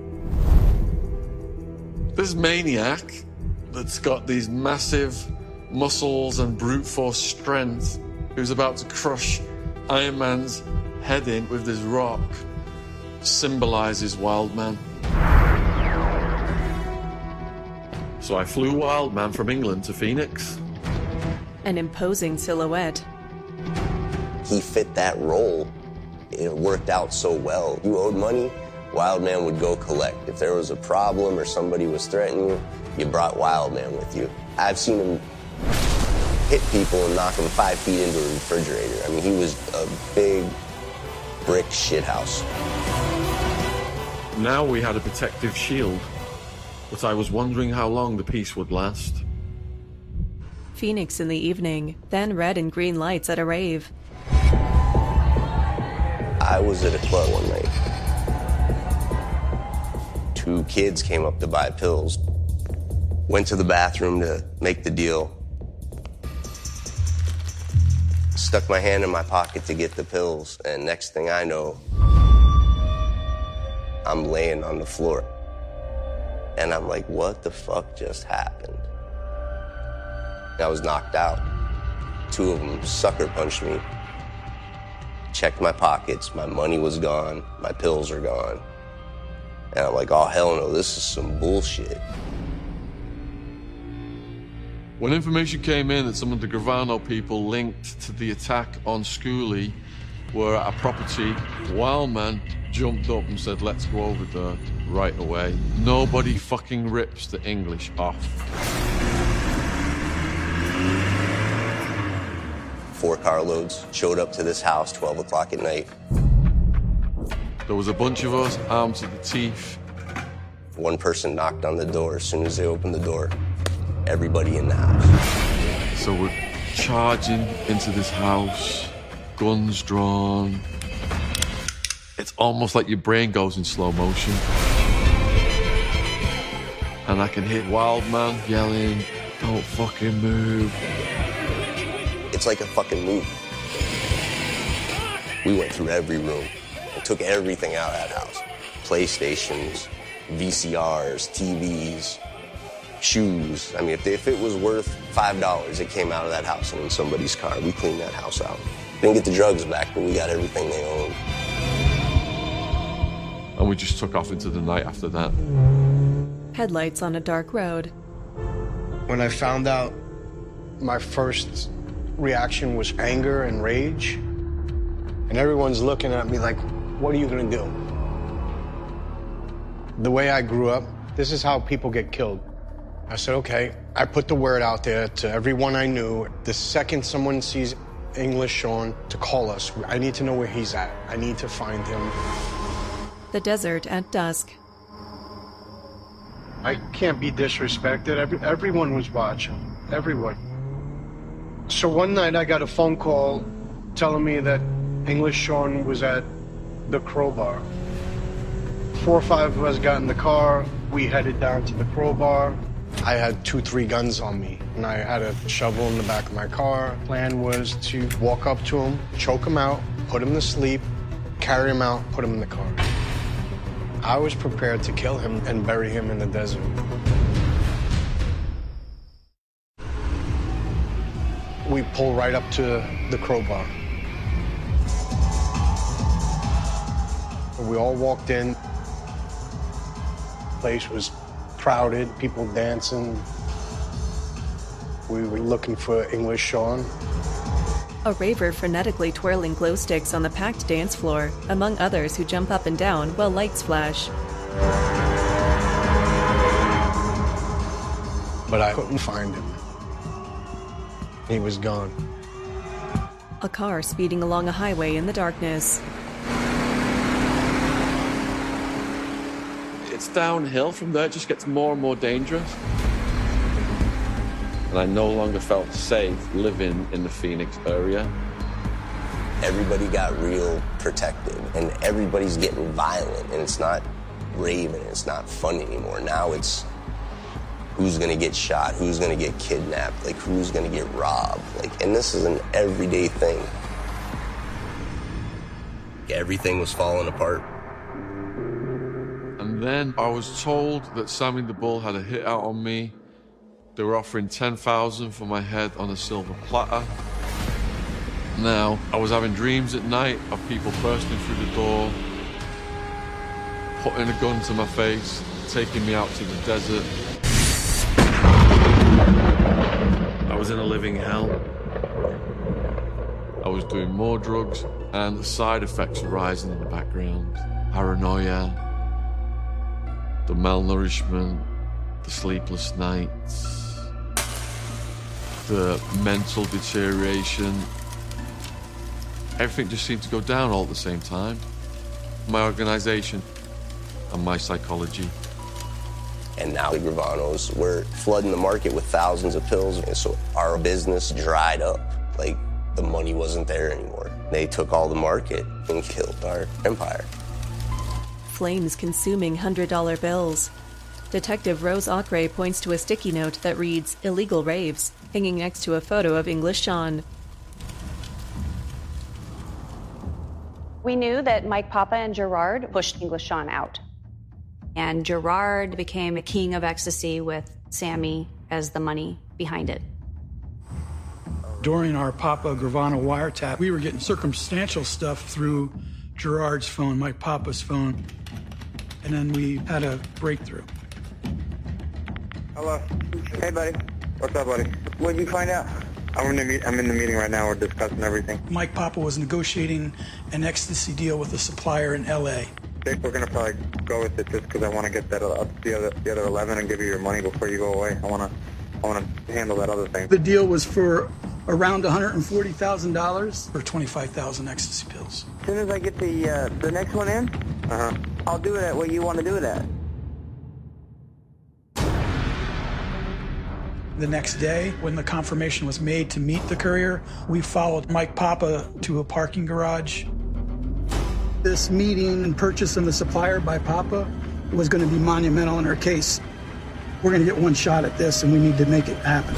This maniac that's got these massive muscles and brute force strength, who's about to crush Iron Man's head in with this rock, symbolizes Wildman. So I flew Wildman from England to Phoenix. An imposing silhouette. He fit that role. It worked out so well. You owed money, Wildman would go collect. If there was a problem or somebody was threatening you, you brought Wildman with you. I've seen him hit people and knock them five feet into a refrigerator. I mean, he was a big brick shithouse. Now we had a protective shield, but I was wondering how long the peace would last. Phoenix in the evening, then red and green lights at a rave. I was at a club one night. Two kids came up to buy pills. Went to the bathroom to make the deal. Stuck my hand in my pocket to get the pills, and next thing I know, I'm laying on the floor. And I'm like, what the fuck just happened? I was knocked out. Two of them sucker punched me. Checked my pockets, my money was gone, my pills are gone. And I'm like, oh hell no, this is some bullshit. When information came in that some of the Gravano people linked to the attack on Schooley were at a property, Wildman jumped up and said, let's go over there right away. Nobody fucking rips the English off. Four carloads showed up to this house, twelve o'clock at night. There was a bunch of us armed to the teeth. One person knocked on the door. As soon as they opened the door, everybody in the house. So we're charging into this house, guns drawn. It's almost like your brain goes in slow motion. And I can hear Wildman yelling, don't fucking move. It's like a fucking movie. We went through every room and took everything out of that house. PlayStations, V C Rs, T Vs, shoes. I mean, if, they, if it was worth five dollars, it came out of that house and in somebody's car. We cleaned that house out. Didn't get the drugs back, but we got everything they owned. And we just took off into the night after that. Headlights on a dark road. When I found out, my first reaction was anger and rage. And everyone's looking at me like, what are you gonna do? The way I grew up, this is how people get killed. I said, okay. I put the word out there to everyone I knew. The second someone sees English Sean, to call us. I need to know where he's at. I need to find him. The desert at dusk. I can't be disrespected. Every, everyone was watching. Everyone. So one night I got a phone call telling me that English Sean was at the Crowbar. Four or five of us got in the car. We headed down to the Crowbar. I had two, three guns on me, and I had a shovel in the back of my car. Plan was to walk up to him, choke him out, put him to sleep, carry him out, put him in the car. I was prepared to kill him and bury him in the desert. We pull right up to the Crowbar. We all walked in. The place was crowded, people dancing. We were looking for English Sean. A raver frenetically twirling glow sticks on the packed dance floor, among others who jump up and down while lights flash. But I couldn't find him. He was gone. A car speeding along a highway in the darkness. It's downhill from there, it just gets more and more dangerous. And I no longer felt safe living in the Phoenix area. Everybody got real protective, and everybody's getting violent, and it's not raving, it's not fun anymore. Now it's who's gonna get shot, who's gonna get kidnapped, like who's gonna get robbed. Like, and this is an everyday thing. Everything was falling apart. And then I was told that Sammy the Bull had a hit out on me. They were offering ten thousand dollars for my head on a silver platter. Now, I was having dreams at night of people bursting through the door, putting a gun to my face, taking me out to the desert. I was in a living hell. I was doing more drugs, and the side effects were rising in the background. Paranoia, the malnourishment, the sleepless nights, the mental deterioration. Everything just seemed to go down all at the same time. My organization and my psychology. And now the Gravanos were flooding the market with thousands of pills, and so our business dried up. Like, the money wasn't there anymore. They took all the market and killed our empire. Flames consuming one hundred dollar bills. Detective Rose Ockrey points to a sticky note that reads, "Illegal raves," hanging next to a photo of English Sean. We knew that Mike Papa and Gerard pushed English Sean out. And Gerard became a king of ecstasy with Sammy as the money behind it. During our Papa Gravano wiretap, we were getting circumstantial stuff through Gerard's phone, Mike Papa's phone, and then we had a breakthrough. Hello. Hey, buddy. What's up, buddy? What did you find out? I'm in, the meet- I'm in the meeting right now. We're discussing everything. Mike Papa was negotiating an ecstasy deal with a supplier in L A. Dick, we're going to probably go with it just because I want to get that uh, the other the other eleven and give you your money before you go away. I want to I want to handle that other thing. The deal was for around one hundred forty thousand dollars for twenty-five thousand ecstasy pills. As soon as I get the uh, the next one in, uh-huh. I'll do it at what you want to do it at. The next day, when the confirmation was made to meet the courier, we followed Mike Papa to a parking garage. This meeting and purchase of the supplier by Papa was going to be monumental in our case. We're going to get one shot at this, and we need to make it happen.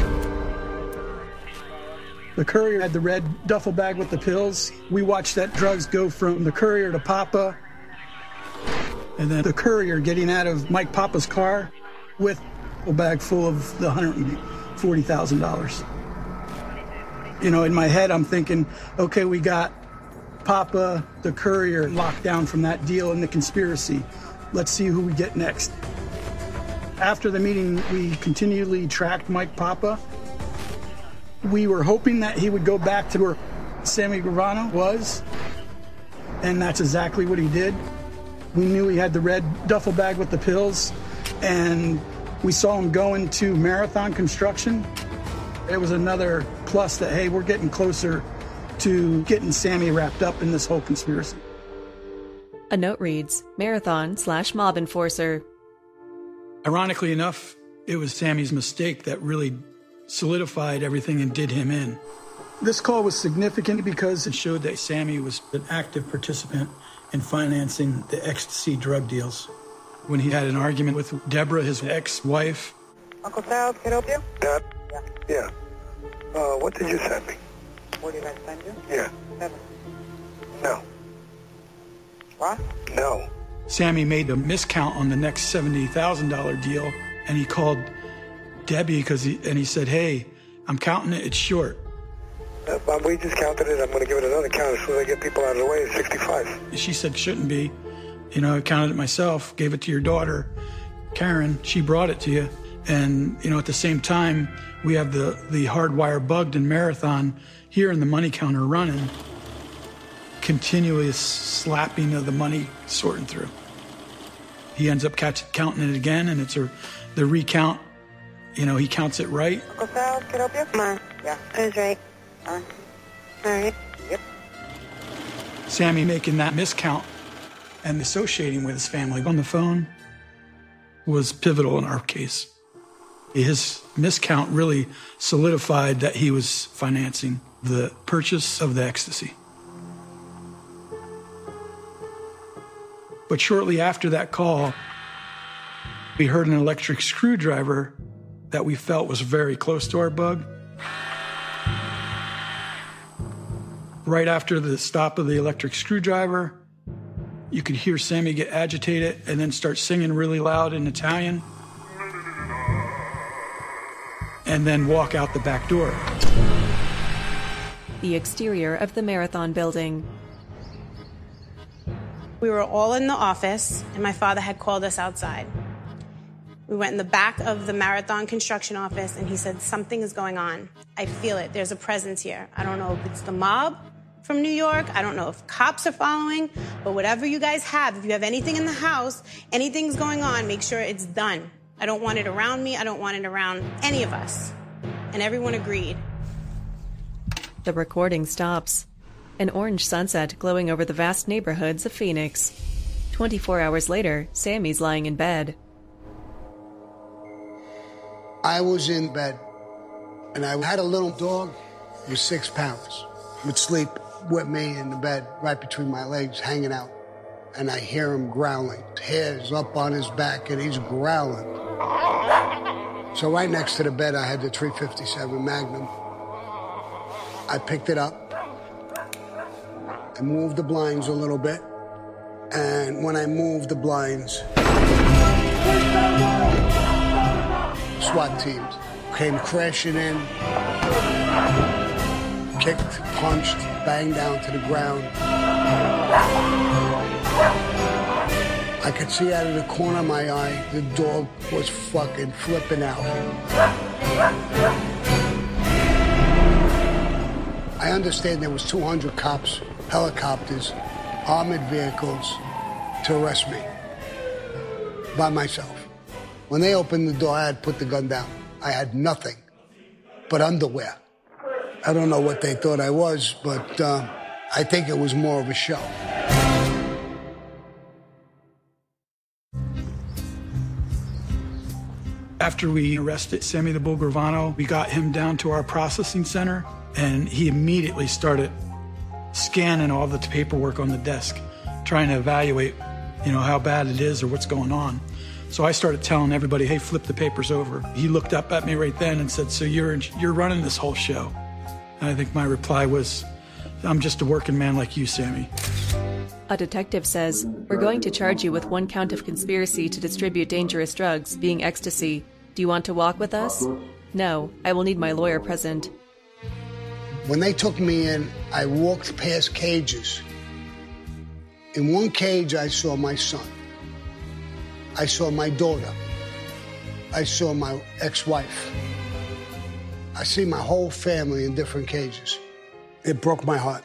The courier had the red duffel bag with the pills. We watched that drugs go from the courier to Papa, and then the courier getting out of Mike Papa's car with a bag full of the one hundred forty thousand dollars. You know, in my head, I'm thinking, okay, we got Papa, the courier, locked down from that deal and the conspiracy. Let's see who we get next. After the meeting, we continually tracked Mike Papa. We were hoping that he would go back to where Sammy Gravano was, and that's exactly what he did. We knew he had the red duffel bag with the pills, and we saw him going to Marathon Construction. It was another plus that, hey, we're getting closer to getting Sammy wrapped up in this whole conspiracy. A note reads, Marathon slash mob enforcer. Ironically enough, it was Sammy's mistake that really solidified everything and did him in. This call was significant because it showed that Sammy was an active participant in financing the ecstasy drug deals. When he had an argument with Deborah, his ex-wife. Uncle Sal, can I help you? Dad? Yeah. Yeah. Uh, what did you send me? What did I send you? Yeah. Seven. No. What? No. Sammy made a miscount on the next seventy thousand dollars deal, and he called Debbie because he, and he said, hey, I'm counting it. It's short. Uh, Bob, we just counted it. I'm going to give it another count as soon as I get people out of the way. It's sixty-five. She said shouldn't be. You know, I counted it myself, gave it to your daughter, Karen. She brought it to you. And, you know, at the same time, we have the, the hardwire bugged in Marathon here in the money counter running, continuous slapping of the money sorting through. He ends up catch, counting it again, and it's a, the recount. You know, he counts it right. Uncle Sal, can I help you? Come on. Yeah, I was right. Uh, all right. Yep. Sammy making that miscount and associating with his family on the phone was pivotal in our case. His miscount really solidified that he was financing the purchase of the ecstasy. But shortly after that call, we heard an electric screwdriver that we felt was very close to our bug. Right after the stop of the electric screwdriver, you could hear Sammy get agitated and then start singing really loud in Italian, and then walk out the back door. The exterior of the Marathon building. We were all in the office, and my father had called us outside. We went in the back of the Marathon construction office, and he said, something is going on. I feel it. There's a presence here. I don't know if it's the mob from New York. I don't know if cops are following, but whatever you guys have, if you have anything in the house, anything's going on, make sure it's done. I don't want it around me. I don't want it around any of us. And everyone agreed. The recording stops. An orange sunset glowing over the vast neighborhoods of Phoenix. twenty-four hours later, Sammy's lying in bed. I was in bed, and I had a little dog who was six pounds. Would sleep with me in the bed, right between my legs, hanging out. And I hear him growling. His hair's up on his back, and he's growling. So right next to the bed, I had the three fifty-seven Magnum. I picked it up. I moved the blinds a little bit. And when I moved the blinds, SWAT teams came crashing in, kicked, punched, banged down to the ground. I could see out of the corner of my eye, the dog was fucking flipping out. I understand there was two hundred cops, helicopters, armored vehicles to arrest me by myself. When they opened the door, I had put the gun down. I had nothing but underwear. I don't know what they thought I was, but uh, I think it was more of a show. After we arrested Sammy the Bull Gravano, we got him down to our processing center, and he immediately started scanning all the paperwork on the desk, trying to evaluate, you know, how bad it is or what's going on. So I started telling everybody, hey, flip the papers over. He looked up at me right then and said, so you're, you're running this whole show? And I think my reply was, I'm just a working man like you, Sammy. A detective says, we're going to charge you with one count of conspiracy to distribute dangerous drugs, being ecstasy. Do you want to walk with us? No, I will need my lawyer present. When they took me in, I walked past cages. In one cage, I saw my son. I saw my daughter. I saw my ex-wife. I see my whole family in different cages. It broke my heart.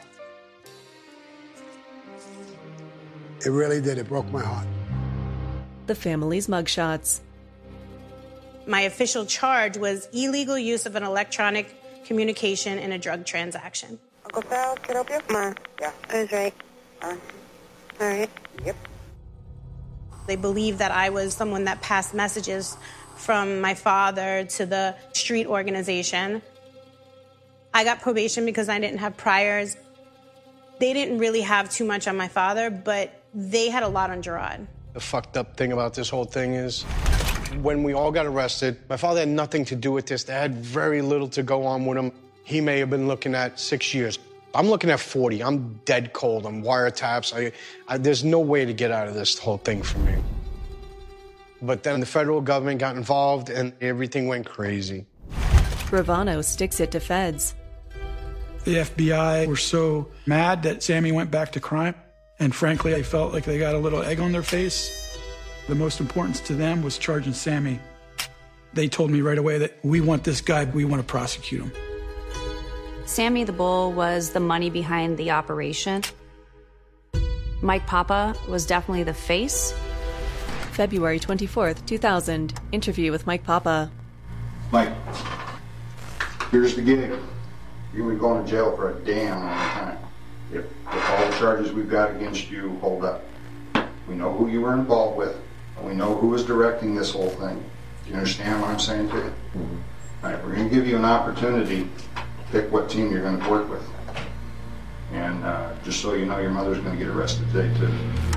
It really did. It broke my heart. The family's mugshots. My official charge was illegal use of an electronic communication in a drug transaction. Uncle Sal, can I help you? Come on. Yeah, I was right. Uh, all right. Yep. They believed that I was someone that passed messages from my father to the street organization. I got probation because I didn't have priors. They didn't really have too much on my father, but they had a lot on Gerard. The fucked up thing about this whole thing is, when we all got arrested, my father had nothing to do with this. They had very little to go on with him. He may have been looking at six years. I'm looking at forty. I'm dead cold. I'm wiretaps. I, I, there's no way to get out of this whole thing for me. But then the federal government got involved and everything went crazy. Gravano sticks it to feds. The F B I were so mad that Sammy went back to crime. And frankly, I felt like they got a little egg on their face. The most importance to them was charging Sammy. They told me right away that we want this guy, we want to prosecute him. Sammy the Bull was the money behind the operation. Mike Papa was definitely the face. February twenty-fourth, two thousand. Interview with Mike Papa. Mike, here's the gig. You ain't going to jail for a damn long time. If, if all the charges we've got against you hold up. We know who you were involved with. We know who was directing this whole thing. Do you understand what I'm saying to you? Mm-hmm. All right, we're going to give you an opportunity to pick what team you're going to work with. And uh, just so you know, your mother's going to get arrested today, too.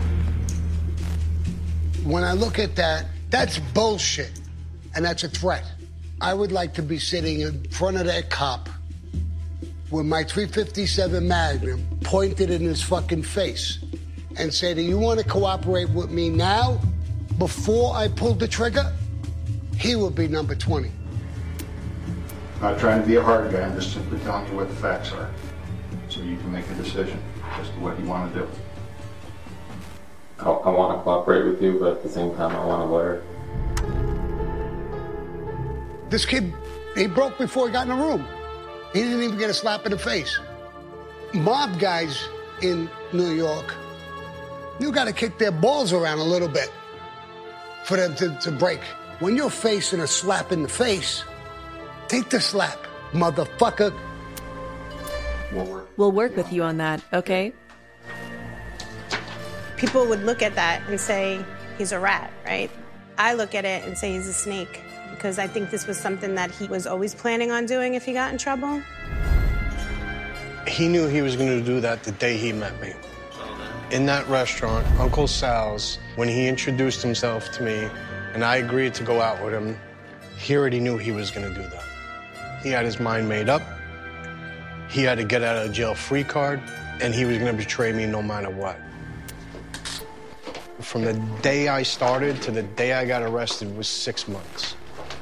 When I look at that, that's bullshit. And that's a threat. I would like to be sitting in front of that cop with my three fifty-seven Magnum pointed in his fucking face and say, do you want to cooperate with me now before I pull the trigger? He would be number twenty. I'm not trying to be a hard guy. I'm just simply telling you what the facts are so you can make a decision as to what you want to do. I, I want to cooperate with you, but at the same time, I want a lawyer. This kid, he broke before he got in the room. He didn't even get a slap in the face. Mob guys in New York, you got to kick their balls around a little bit for them to, to break. When you're facing a slap in the face, take the slap, motherfucker. We'll work, we'll work with you on that, okay? People would look at that and say, he's a rat, right? I look at it and say he's a snake, because I think this was something that he was always planning on doing if he got in trouble. He knew he was going to do that the day he met me. In that restaurant, Uncle Sal's, when he introduced himself to me and I agreed to go out with him, he already knew he was going to do that. He had his mind made up. He had to get out of jail free card, and he was going to betray me no matter what. From the day I started to the day I got arrested was six months.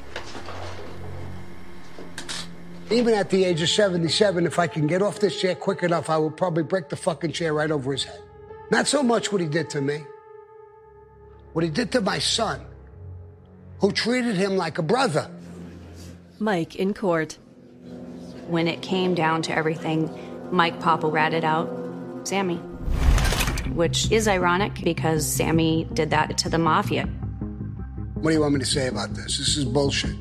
Even at the age of seventy-seven, if I can get off this chair quick enough, I will probably break the fucking chair right over his head. Not so much what he did to me, what he did to my son, who treated him like a brother. Mike in court. When it came down to everything, Mike Papa ratted out Sammy, which is ironic because Sammy did that to the mafia. What do you want me to say about this? This is bullshit.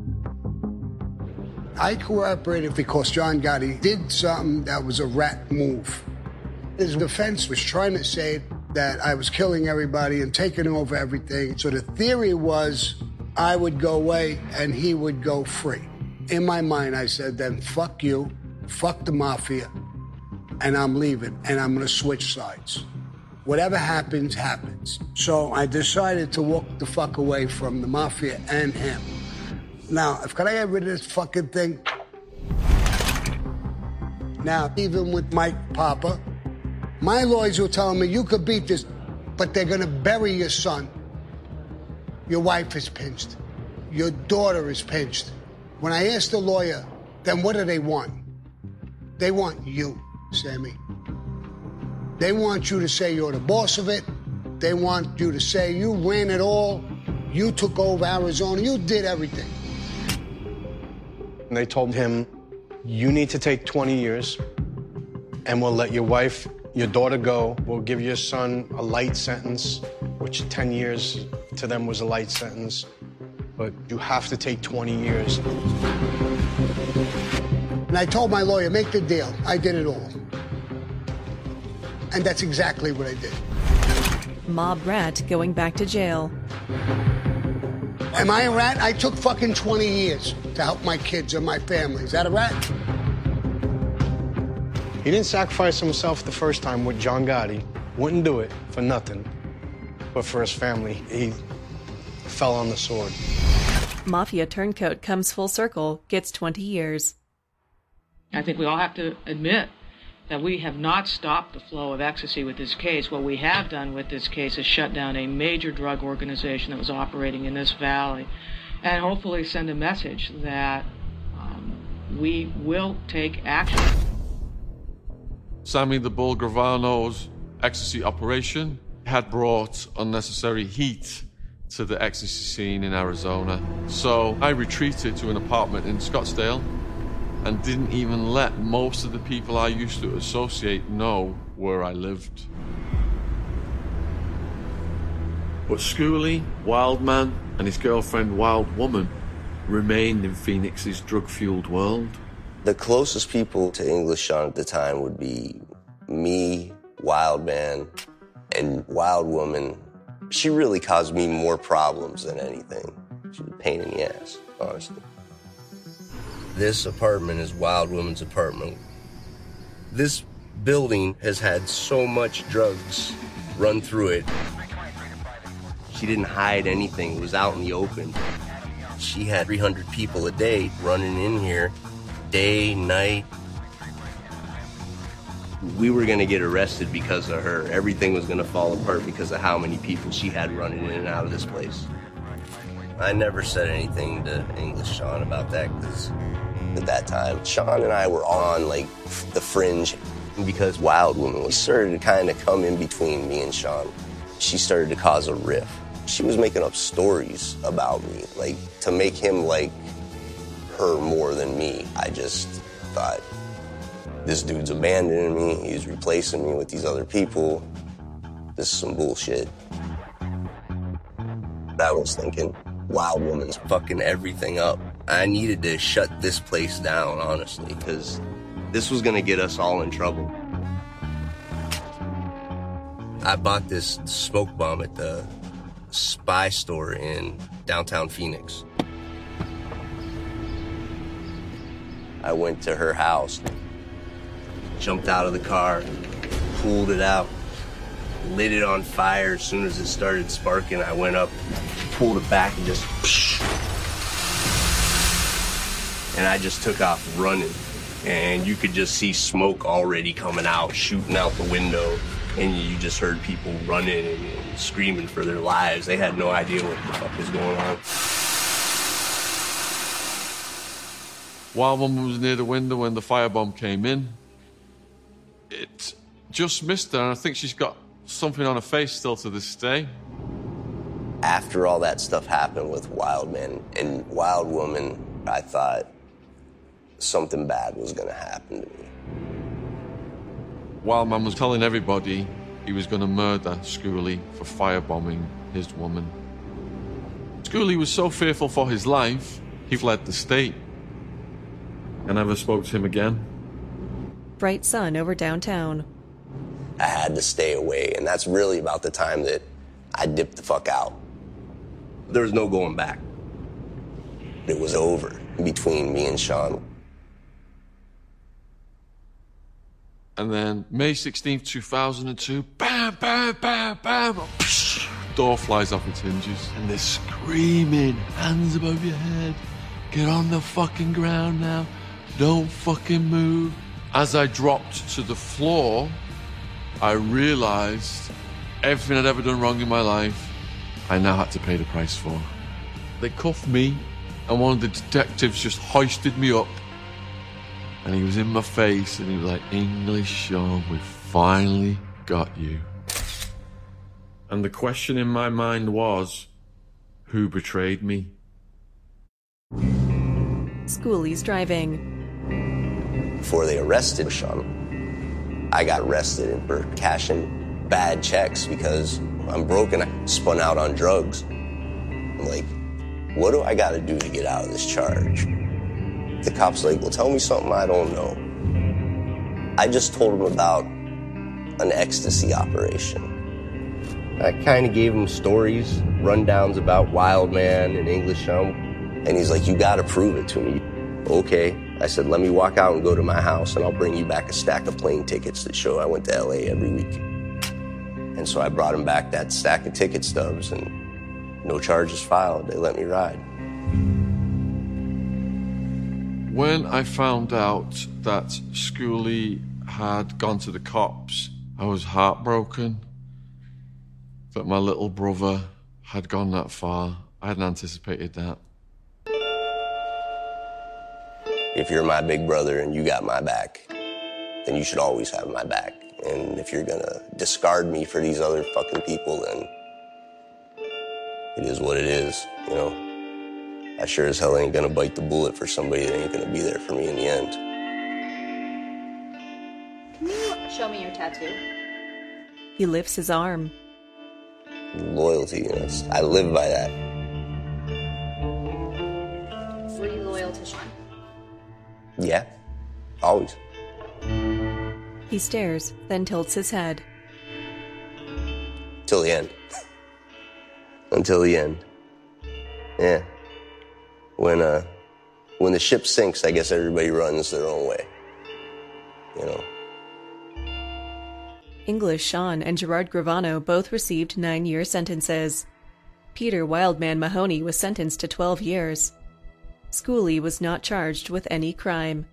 I cooperated because John Gotti did something that was a rat move. His defense was trying to say that I was killing everybody and taking over everything. So the theory was I would go away and he would go free. In my mind, I said, then fuck you, fuck the mafia, and I'm leaving, and I'm going to switch sides. Whatever happens, happens. So I decided to walk the fuck away from the mafia and him. Now, if can I get rid of this fucking thing? Now, even with Mike Papa, my lawyers were telling me, you could beat this, but they're going to bury your son. Your wife is pinched. Your daughter is pinched. When I asked the lawyer, then what do they want? They want you, Sammy. They want you to say you're the boss of it. They want you to say you ran it all. You took over Arizona. You did everything. And they told him, you need to take twenty years, and we'll let your wife, your daughter go. We'll give your son a light sentence, which ten years to them was a light sentence. But you have to take twenty years. And I told my lawyer, make the deal. I did it all. And that's exactly what I did. Mob rat going back to jail. Am I a rat? I took fucking twenty years to help my kids and my family. Is that a rat? He didn't sacrifice himself the first time with John Gotti. Wouldn't do it for nothing. But for his family, he fell on the sword. Mafia turncoat comes full circle, gets twenty years. I think we all have to admit that we have not stopped the flow of ecstasy with this case. What we have done with this case is shut down a major drug organization that was operating in this valley and hopefully send a message that um, we will take action. Sammy the Bull Gravano's ecstasy operation had brought unnecessary heat to the ecstasy scene in Arizona. So I retreated to an apartment in Scottsdale and didn't even let most of the people I used to associate know where I lived. But Schooley, Wildman, and his girlfriend Wild Woman remained in Phoenix's drug-fueled world. The closest people to English Sean at the time would be me, Wildman, and Wild Woman. She really caused me more problems than anything. She was a pain in the ass, honestly. This apartment is Wild Woman's apartment. This building has had so much drugs run through it. She didn't hide anything. It was out in the open. She had three hundred people a day running in here, day, night. We were going to get arrested because of her. Everything was going to fall apart because of how many people she had running in and out of this place. I never said anything to English Sean about that because at that time, Sean and I were on like the fringe because Wild Woman was started to kind of come in between me and Sean. She started to cause a rift. She was making up stories about me, like to make him like her more than me. I just thought, this dude's abandoning me. He's replacing me with these other people. This is some bullshit. I was thinking, Wild Woman's fucking everything up. I needed to shut this place down, honestly, because this was gonna get us all in trouble. I bought this smoke bomb at the Spy store in downtown Phoenix. I went to her house, jumped out of the car, pulled it out, lit it on fire. As soon as it started sparking, I went up, pulled it back, and just psh, and I just took off running. And you could just see smoke already coming out, shooting out the window, and you just heard people running and, and screaming for their lives. They had no idea what the fuck was going on. Wild Woman was near the window when the firebomb came in. It just missed her, and I think she's got something on her face still to this day. After all that stuff happened with Wildman and Wild Woman, I thought something bad was going to happen to me. Wildman was telling everybody he was going to murder Schooley for firebombing his woman. Schooley was so fearful for his life, he fled the state. I never spoke to him again. Bright sun over downtown. I had to stay away, and that's really about the time that I dipped the fuck out. There was no going back. It was over between me and Sean. And then May sixteenth, two thousand two, bam, bam, bam, bam, psh, door flies off its hinges. And they're screaming, hands above your head, get on the fucking ground now, don't fucking move. As I dropped to the floor, I realized everything I'd ever done wrong in my life, I now had to pay the price for. They cuffed me, and one of the detectives just hoisted me up. And he was in my face, and he was like, English Sean, we finally got you. And the question in my mind was, who betrayed me? Schooley's driving. Before they arrested Sean, I got arrested for cashing bad checks because I'm broken. I spun out on drugs. I'm like, what do I got to do to get out of this charge? The cop's like, well, tell me something I don't know. I just told him about an ecstasy operation. I kind of gave him stories, rundowns about Wildman and English Sean. And he's like, you got to prove it to me. Okay. I said, let me walk out and go to my house, and I'll bring you back a stack of plane tickets that show I went to L A every week. And so I brought him back that stack of ticket stubs, and no charges filed. They let me ride. When I found out that Schooley had gone to the cops, I was heartbroken that my little brother had gone that far. I hadn't anticipated that. If you're my big brother and you got my back, then you should always have my back. And if you're gonna discard me for these other fucking people, then it is what it is, you know? I sure as hell ain't gonna bite the bullet for somebody that ain't gonna be there for me in the end. Can you show me your tattoo? He lifts his arm. Loyalty, you know, it's, I live by that. Were you loyal to Sean? Yeah, always. He stares, then tilts his head. Till the end. Until the end. Yeah. When, uh, when the ship sinks, I guess everybody runs their own way. You know? English Sean and Gerard Gravano both received nine-year sentences. Peter Wildman Mahoney was sentenced to twelve years. Schooley was not charged with any crime.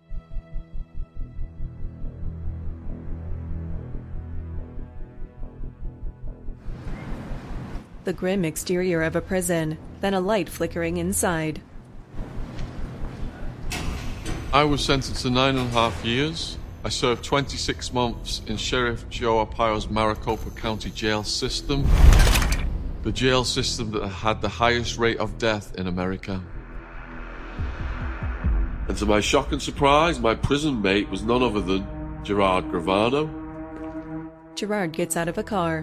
The grim exterior of a prison, then a light flickering inside. I was sentenced to nine and a half years. I served twenty-six months in Sheriff Joe Arpaio's Maricopa County jail system, the jail system that had the highest rate of death in America. And to my shock and surprise, my prison mate was none other than Gerard Gravano. Gerard gets out of a car.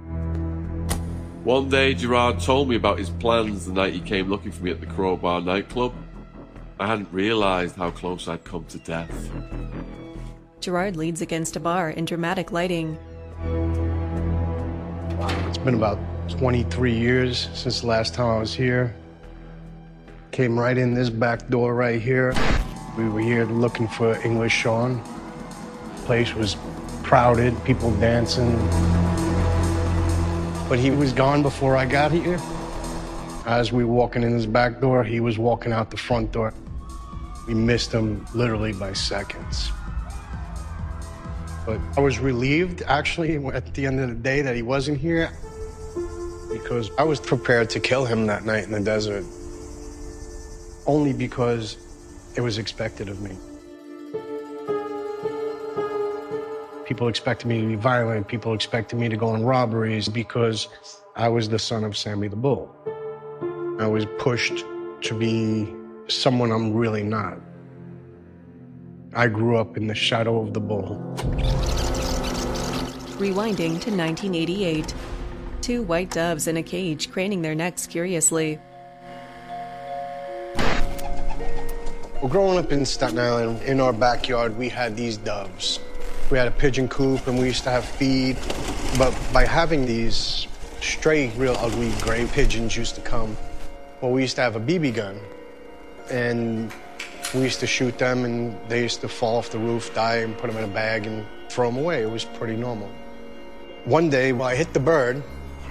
One day, Gerard told me about his plans the night he came looking for me at the Crowbar nightclub. I hadn't realized how close I'd come to death. Gerard leans against a bar in dramatic lighting. It's been about twenty-three years since the last time I was here. Came right in this back door right here. We were here looking for English Sean. The place was crowded, people dancing. But he was gone before I got here. As we were walking in his back door, he was walking out the front door. We missed him literally by seconds. But I was relieved, actually, at the end of the day that he wasn't here, because I was prepared to kill him that night in the desert, only because it was expected of me. People expected me to be violent. People expected me to go on robberies because I was the son of Sammy the Bull. I was pushed to be someone I'm really not. I grew up in the shadow of the bull. Rewinding to nineteen eighty-eight. Two white doves in a cage craning their necks curiously. Well, growing up in Staten Island, in our backyard, we had these doves. We had a pigeon coop, and we used to have feed. But by having these stray, real ugly gray pigeons used to come, well, we used to have a B B gun. And we used to shoot them, and they used to fall off the roof, die, and put them in a bag and throw them away. It was pretty normal. One day, well, I hit the bird,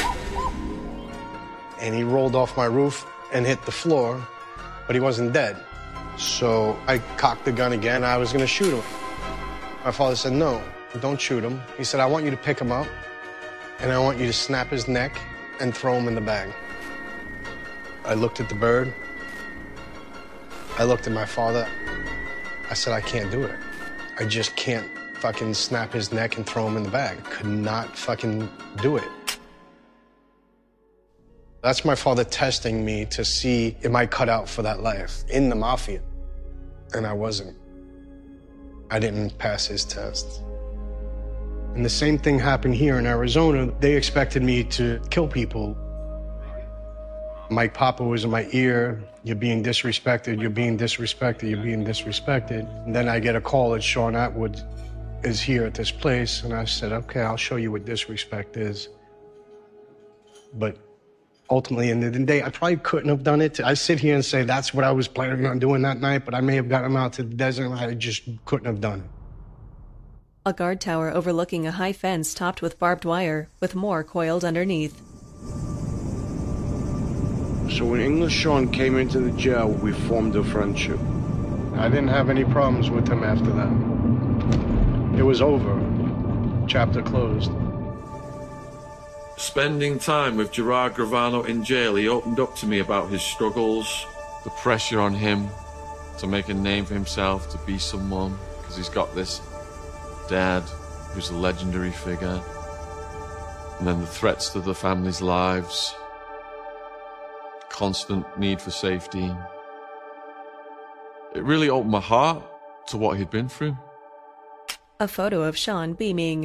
and he rolled off my roof and hit the floor, but he wasn't dead. So I cocked the gun again. I was going to shoot him. My father said, no, don't shoot him. He said, I want you to pick him up, and I want you to snap his neck and throw him in the bag. I looked at the bird. I looked at my father. I said, I can't do it. I just can't fucking snap his neck and throw him in the bag. I could not fucking do it. That's my father testing me to see, am I cut out for that life in the mafia? And I wasn't. I didn't pass his test. And the same thing happened here in Arizona. They expected me to kill people. Mike Papa was in my ear. You're being disrespected, you're being disrespected, you're being disrespected. And then I get a call that Sean Atwood is here at this place. And I said, okay, I'll show you what disrespect is. But ultimately, in the day, I probably couldn't have done it. I sit here and say that's what I was planning on doing that night, but I may have gotten him out to the desert and I just couldn't have done it. A guard tower overlooking a high fence topped with barbed wire, with more coiled underneath. So when English Sean came into the jail, we formed a friendship. I didn't have any problems with him after that. It was over. Chapter closed. Spending time with Gerard Gravano in jail, he opened up to me about his struggles, the pressure on him, to make a name for himself, to be someone, because he's got this dad who's a legendary figure, and then the threats to the family's lives, constant need for safety. It really opened my heart to what he'd been through. A photo of Sean beaming.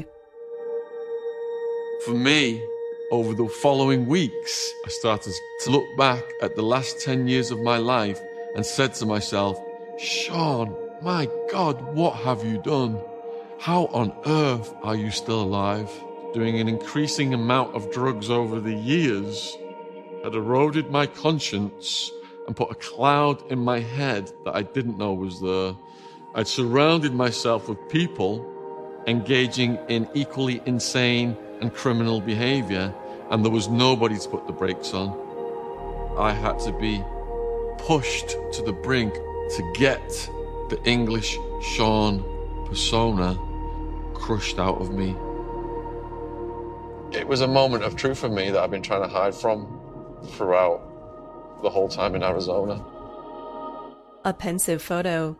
For me, over the following weeks, I started to look back at the last ten years of my life and said to myself, Sean, my God, what have you done? How on earth are you still alive? Doing an increasing amount of drugs over the years had eroded my conscience and put a cloud in my head that I didn't know was there. I'd surrounded myself with people engaging in equally insane and criminal behavior, and there was nobody to put the brakes on. I had to be pushed to the brink to get the English Sean persona crushed out of me. It was a moment of truth for me that I've been trying to hide from throughout the whole time in Arizona. A pensive photo.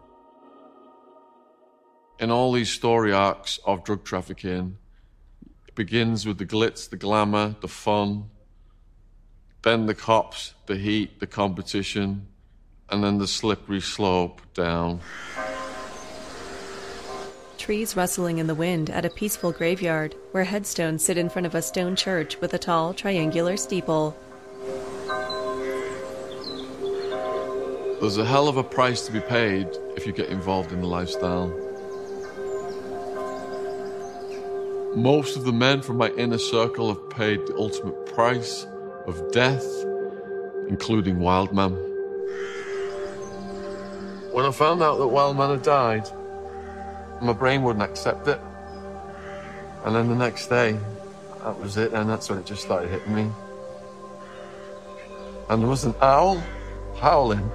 In all these story arcs of drug trafficking, it begins with the glitz, the glamour, the fun, then the cops, the heat, the competition, and then the slippery slope down. Trees rustling in the wind at a peaceful graveyard where headstones sit in front of a stone church with a tall, triangular steeple. There's a hell of a price to be paid if you get involved in the lifestyle. Most of the men from my inner circle have paid the ultimate price of death, including Wildman. When I found out that Wildman had died, my brain wouldn't accept it. And then the next day, that was it, and that's when it just started hitting me. And there was an owl howling.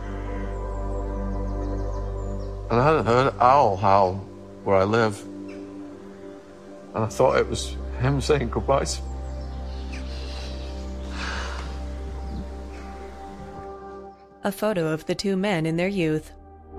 And I hadn't heard an owl howl where I live. And I thought it was him saying goodbye to me. A photo of the two men in their youth.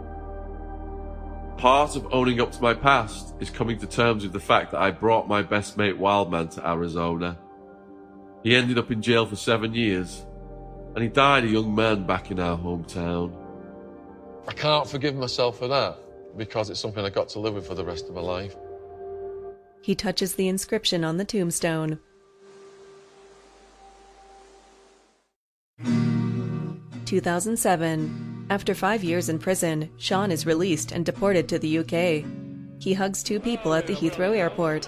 Part of owning up to my past is coming to terms with the fact that I brought my best mate Wildman to Arizona. He ended up in jail for seven years, and he died a young man back in our hometown. I can't forgive myself for that, because it's something I got to live with for the rest of my life. He touches the inscription on the tombstone. two thousand seven. After five years in prison, Sean is released and deported to the U K. He hugs two people at the Heathrow airport.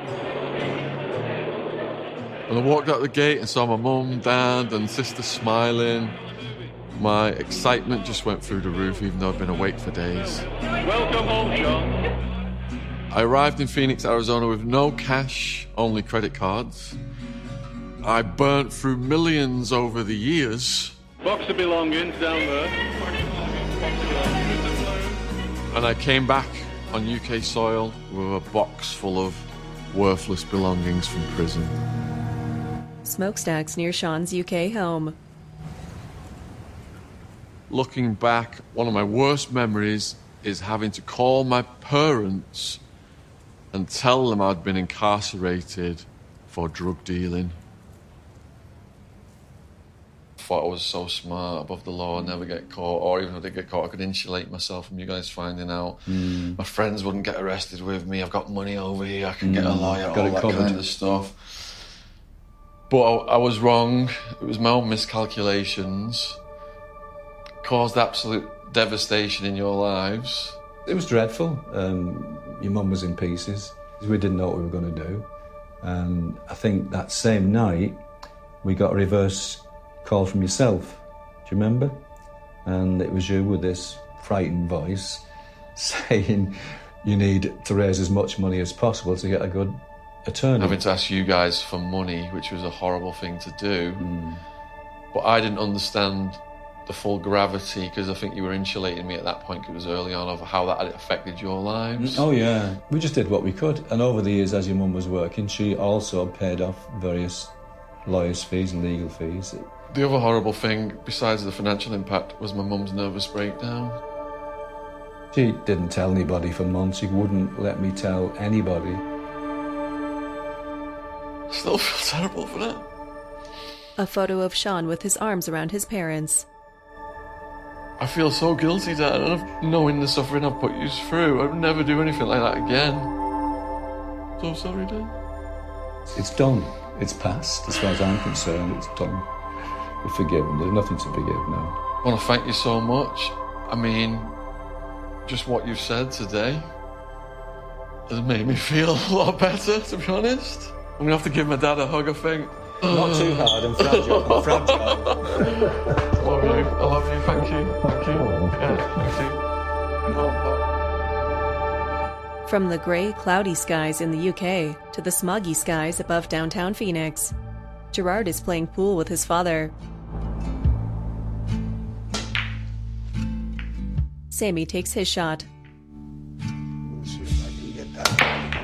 When I walked out the gate and saw my mum, dad and sister smiling, my excitement just went through the roof, even though I'd been awake for days. Welcome home, Sean. I arrived in Phoenix, Arizona with no cash, only credit cards. I burnt through millions over the years. Box of belongings down there. And I came back on U K soil with a box full of worthless belongings from prison. Smokestacks near Sean's U K home. Looking back, one of my worst memories is having to call my parents and tell them I'd been incarcerated for drug dealing. I thought I was so smart, above the law, I'd never get caught, or even if I did get caught, I could insulate myself from you guys finding out. Mm. My friends wouldn't get arrested with me, I've got money over here, I can mm. get a lawyer, got all that covered. Kind of stuff. But I, I was wrong, it was my own miscalculations. Caused absolute devastation in your lives. It was dreadful. Um, your mum was in pieces. We didn't know what we were going to do. And I think that same night, we got a reverse call from yourself. Do you remember? And it was you with this frightened voice saying you need to raise as much money as possible to get a good attorney. Having to ask you guys for money, which was a horrible thing to do. Mm. But I didn't understand the full gravity, because I think you were insulating me at that point, it was early on, of how that had affected your lives. Oh yeah, we just did what we could. And over the years, as your mum was working, she also paid off various lawyers' fees and legal fees. The other horrible thing, besides the financial impact, was my mum's nervous breakdown. She didn't tell anybody for months. She wouldn't let me tell anybody. Still feel terrible for that. A photo of Sean with his arms around his parents. I feel so guilty, Dad, of knowing the suffering I've put you through. I would never do anything like that again. So sorry, Dad. It's done. It's past. As far as I'm concerned, it's done. You're forgiven. There's nothing to forgive now. I want to thank you so much. I mean, just what you've said today has made me feel a lot better, to be honest. I'm going to have to give my dad a hug, I think. Not too hard, I'm fragile. I'm fragile. I love you. I love you. Thank you. Thank you. Yeah, thank you. From the grey, cloudy skies in the U K to the smoggy skies above downtown Phoenix, Gerard is playing pool with his father. Sammy takes his shot. Let's see if I can get that.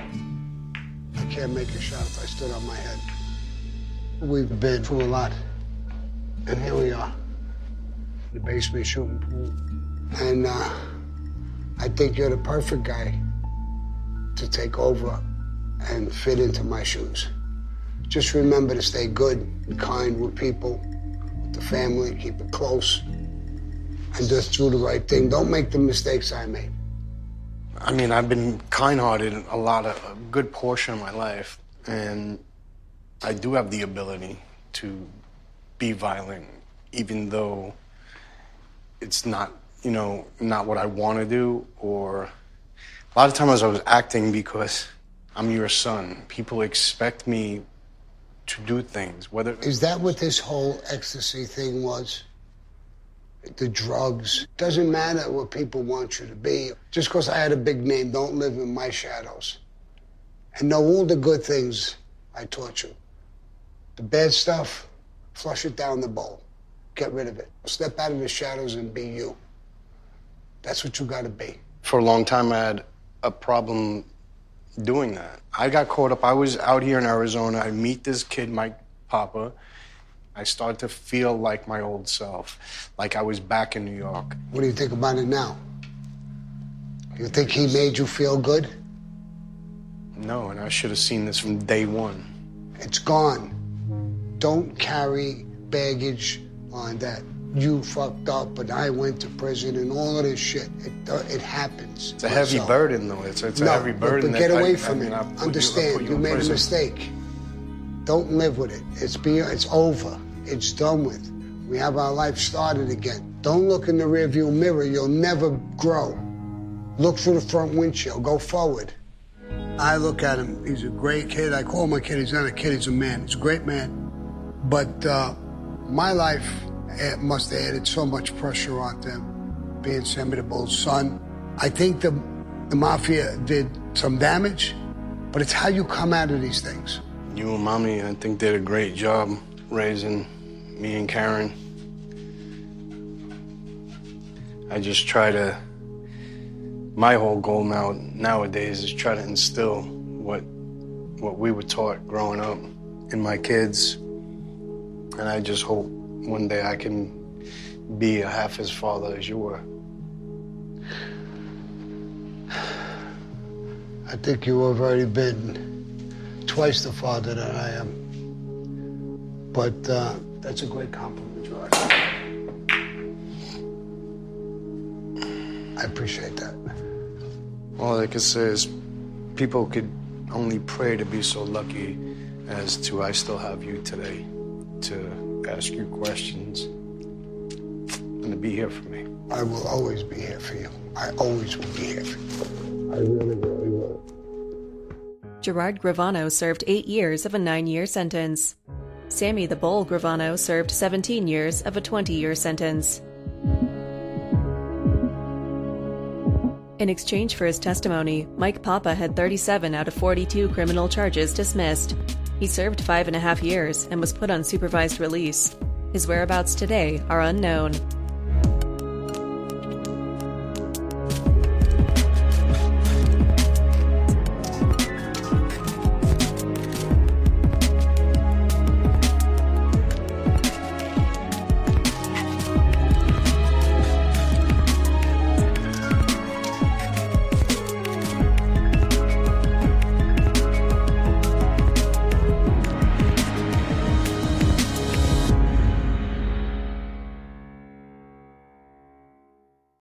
I can't make a shot if I stood on my head. We've been through a lot, and here we are, in the basement shooting pool. And uh, I think you're the perfect guy to take over and fit into my shoes. Just remember to stay good and kind with people, with the family, keep it close, and just do the right thing. Don't make the mistakes I made. I mean, I've been kind-hearted a lot of, a good portion of my life, and I do have the ability to be violent, even though it's not, you know, not what I want to do. Or a lot of times I was acting because I'm your son. People expect me to do things, whether... Is that what this whole ecstasy thing was? The drugs? Doesn't matter what people want you to be. Just because I had a big name, don't live in my shadows. And know all the good things I taught you. The bad stuff, flush it down the bowl. Get rid of it. Step out of the shadows and be you. That's what you gotta be. For a long time, I had a problem doing that. I got caught up. I was out here in Arizona. I meet this kid, Mike Papa. I started to feel like my old self, like I was back in New York. What do you think about it now? You think he made you feel good? No, and I should have seen this from day one. It's gone. Don't carry baggage on that. You fucked up, and I went to prison, and all of this shit. It uh, it happens. It's a heavy so, burden, though. It's, it's a no, heavy burden. But, but get away I, from I mean, it. you, Understand, you, you made prison. a mistake. Don't live with it. It's be, It's over. It's done with. We have our life started again. Don't look in the rearview mirror. You'll never grow. Look through the front windshield. Go forward. I look at him. He's a great kid. I call him a kid. He's not a kid. He's a man. He's a great man. But uh, my life must have added so much pressure on them, being Sammy the Bull's son. I think the, the Mafia did some damage, but it's how you come out of these things. You and Mommy, I think, did a great job raising me and Karen. I just try to, my whole goal now nowadays is try to instill what, what we were taught growing up in my kids. And I just hope one day I can be a half as father as you were. I think you have already been twice the father that I am. But uh, that's a great compliment, George. I appreciate that. All I can say is people could only pray to be so lucky as to I still have you today to ask you questions and to be here for me. I will always be here for you. I always will be here for you. I really, really will. Gerard Gravano served eight years of a nine-year sentence. Sammy the Bull Gravano served seventeen years of a twenty-year sentence. In exchange for his testimony, Mike Papa had thirty-seven out of forty-two criminal charges dismissed. He served five and a half years and was put on supervised release. His whereabouts today are unknown.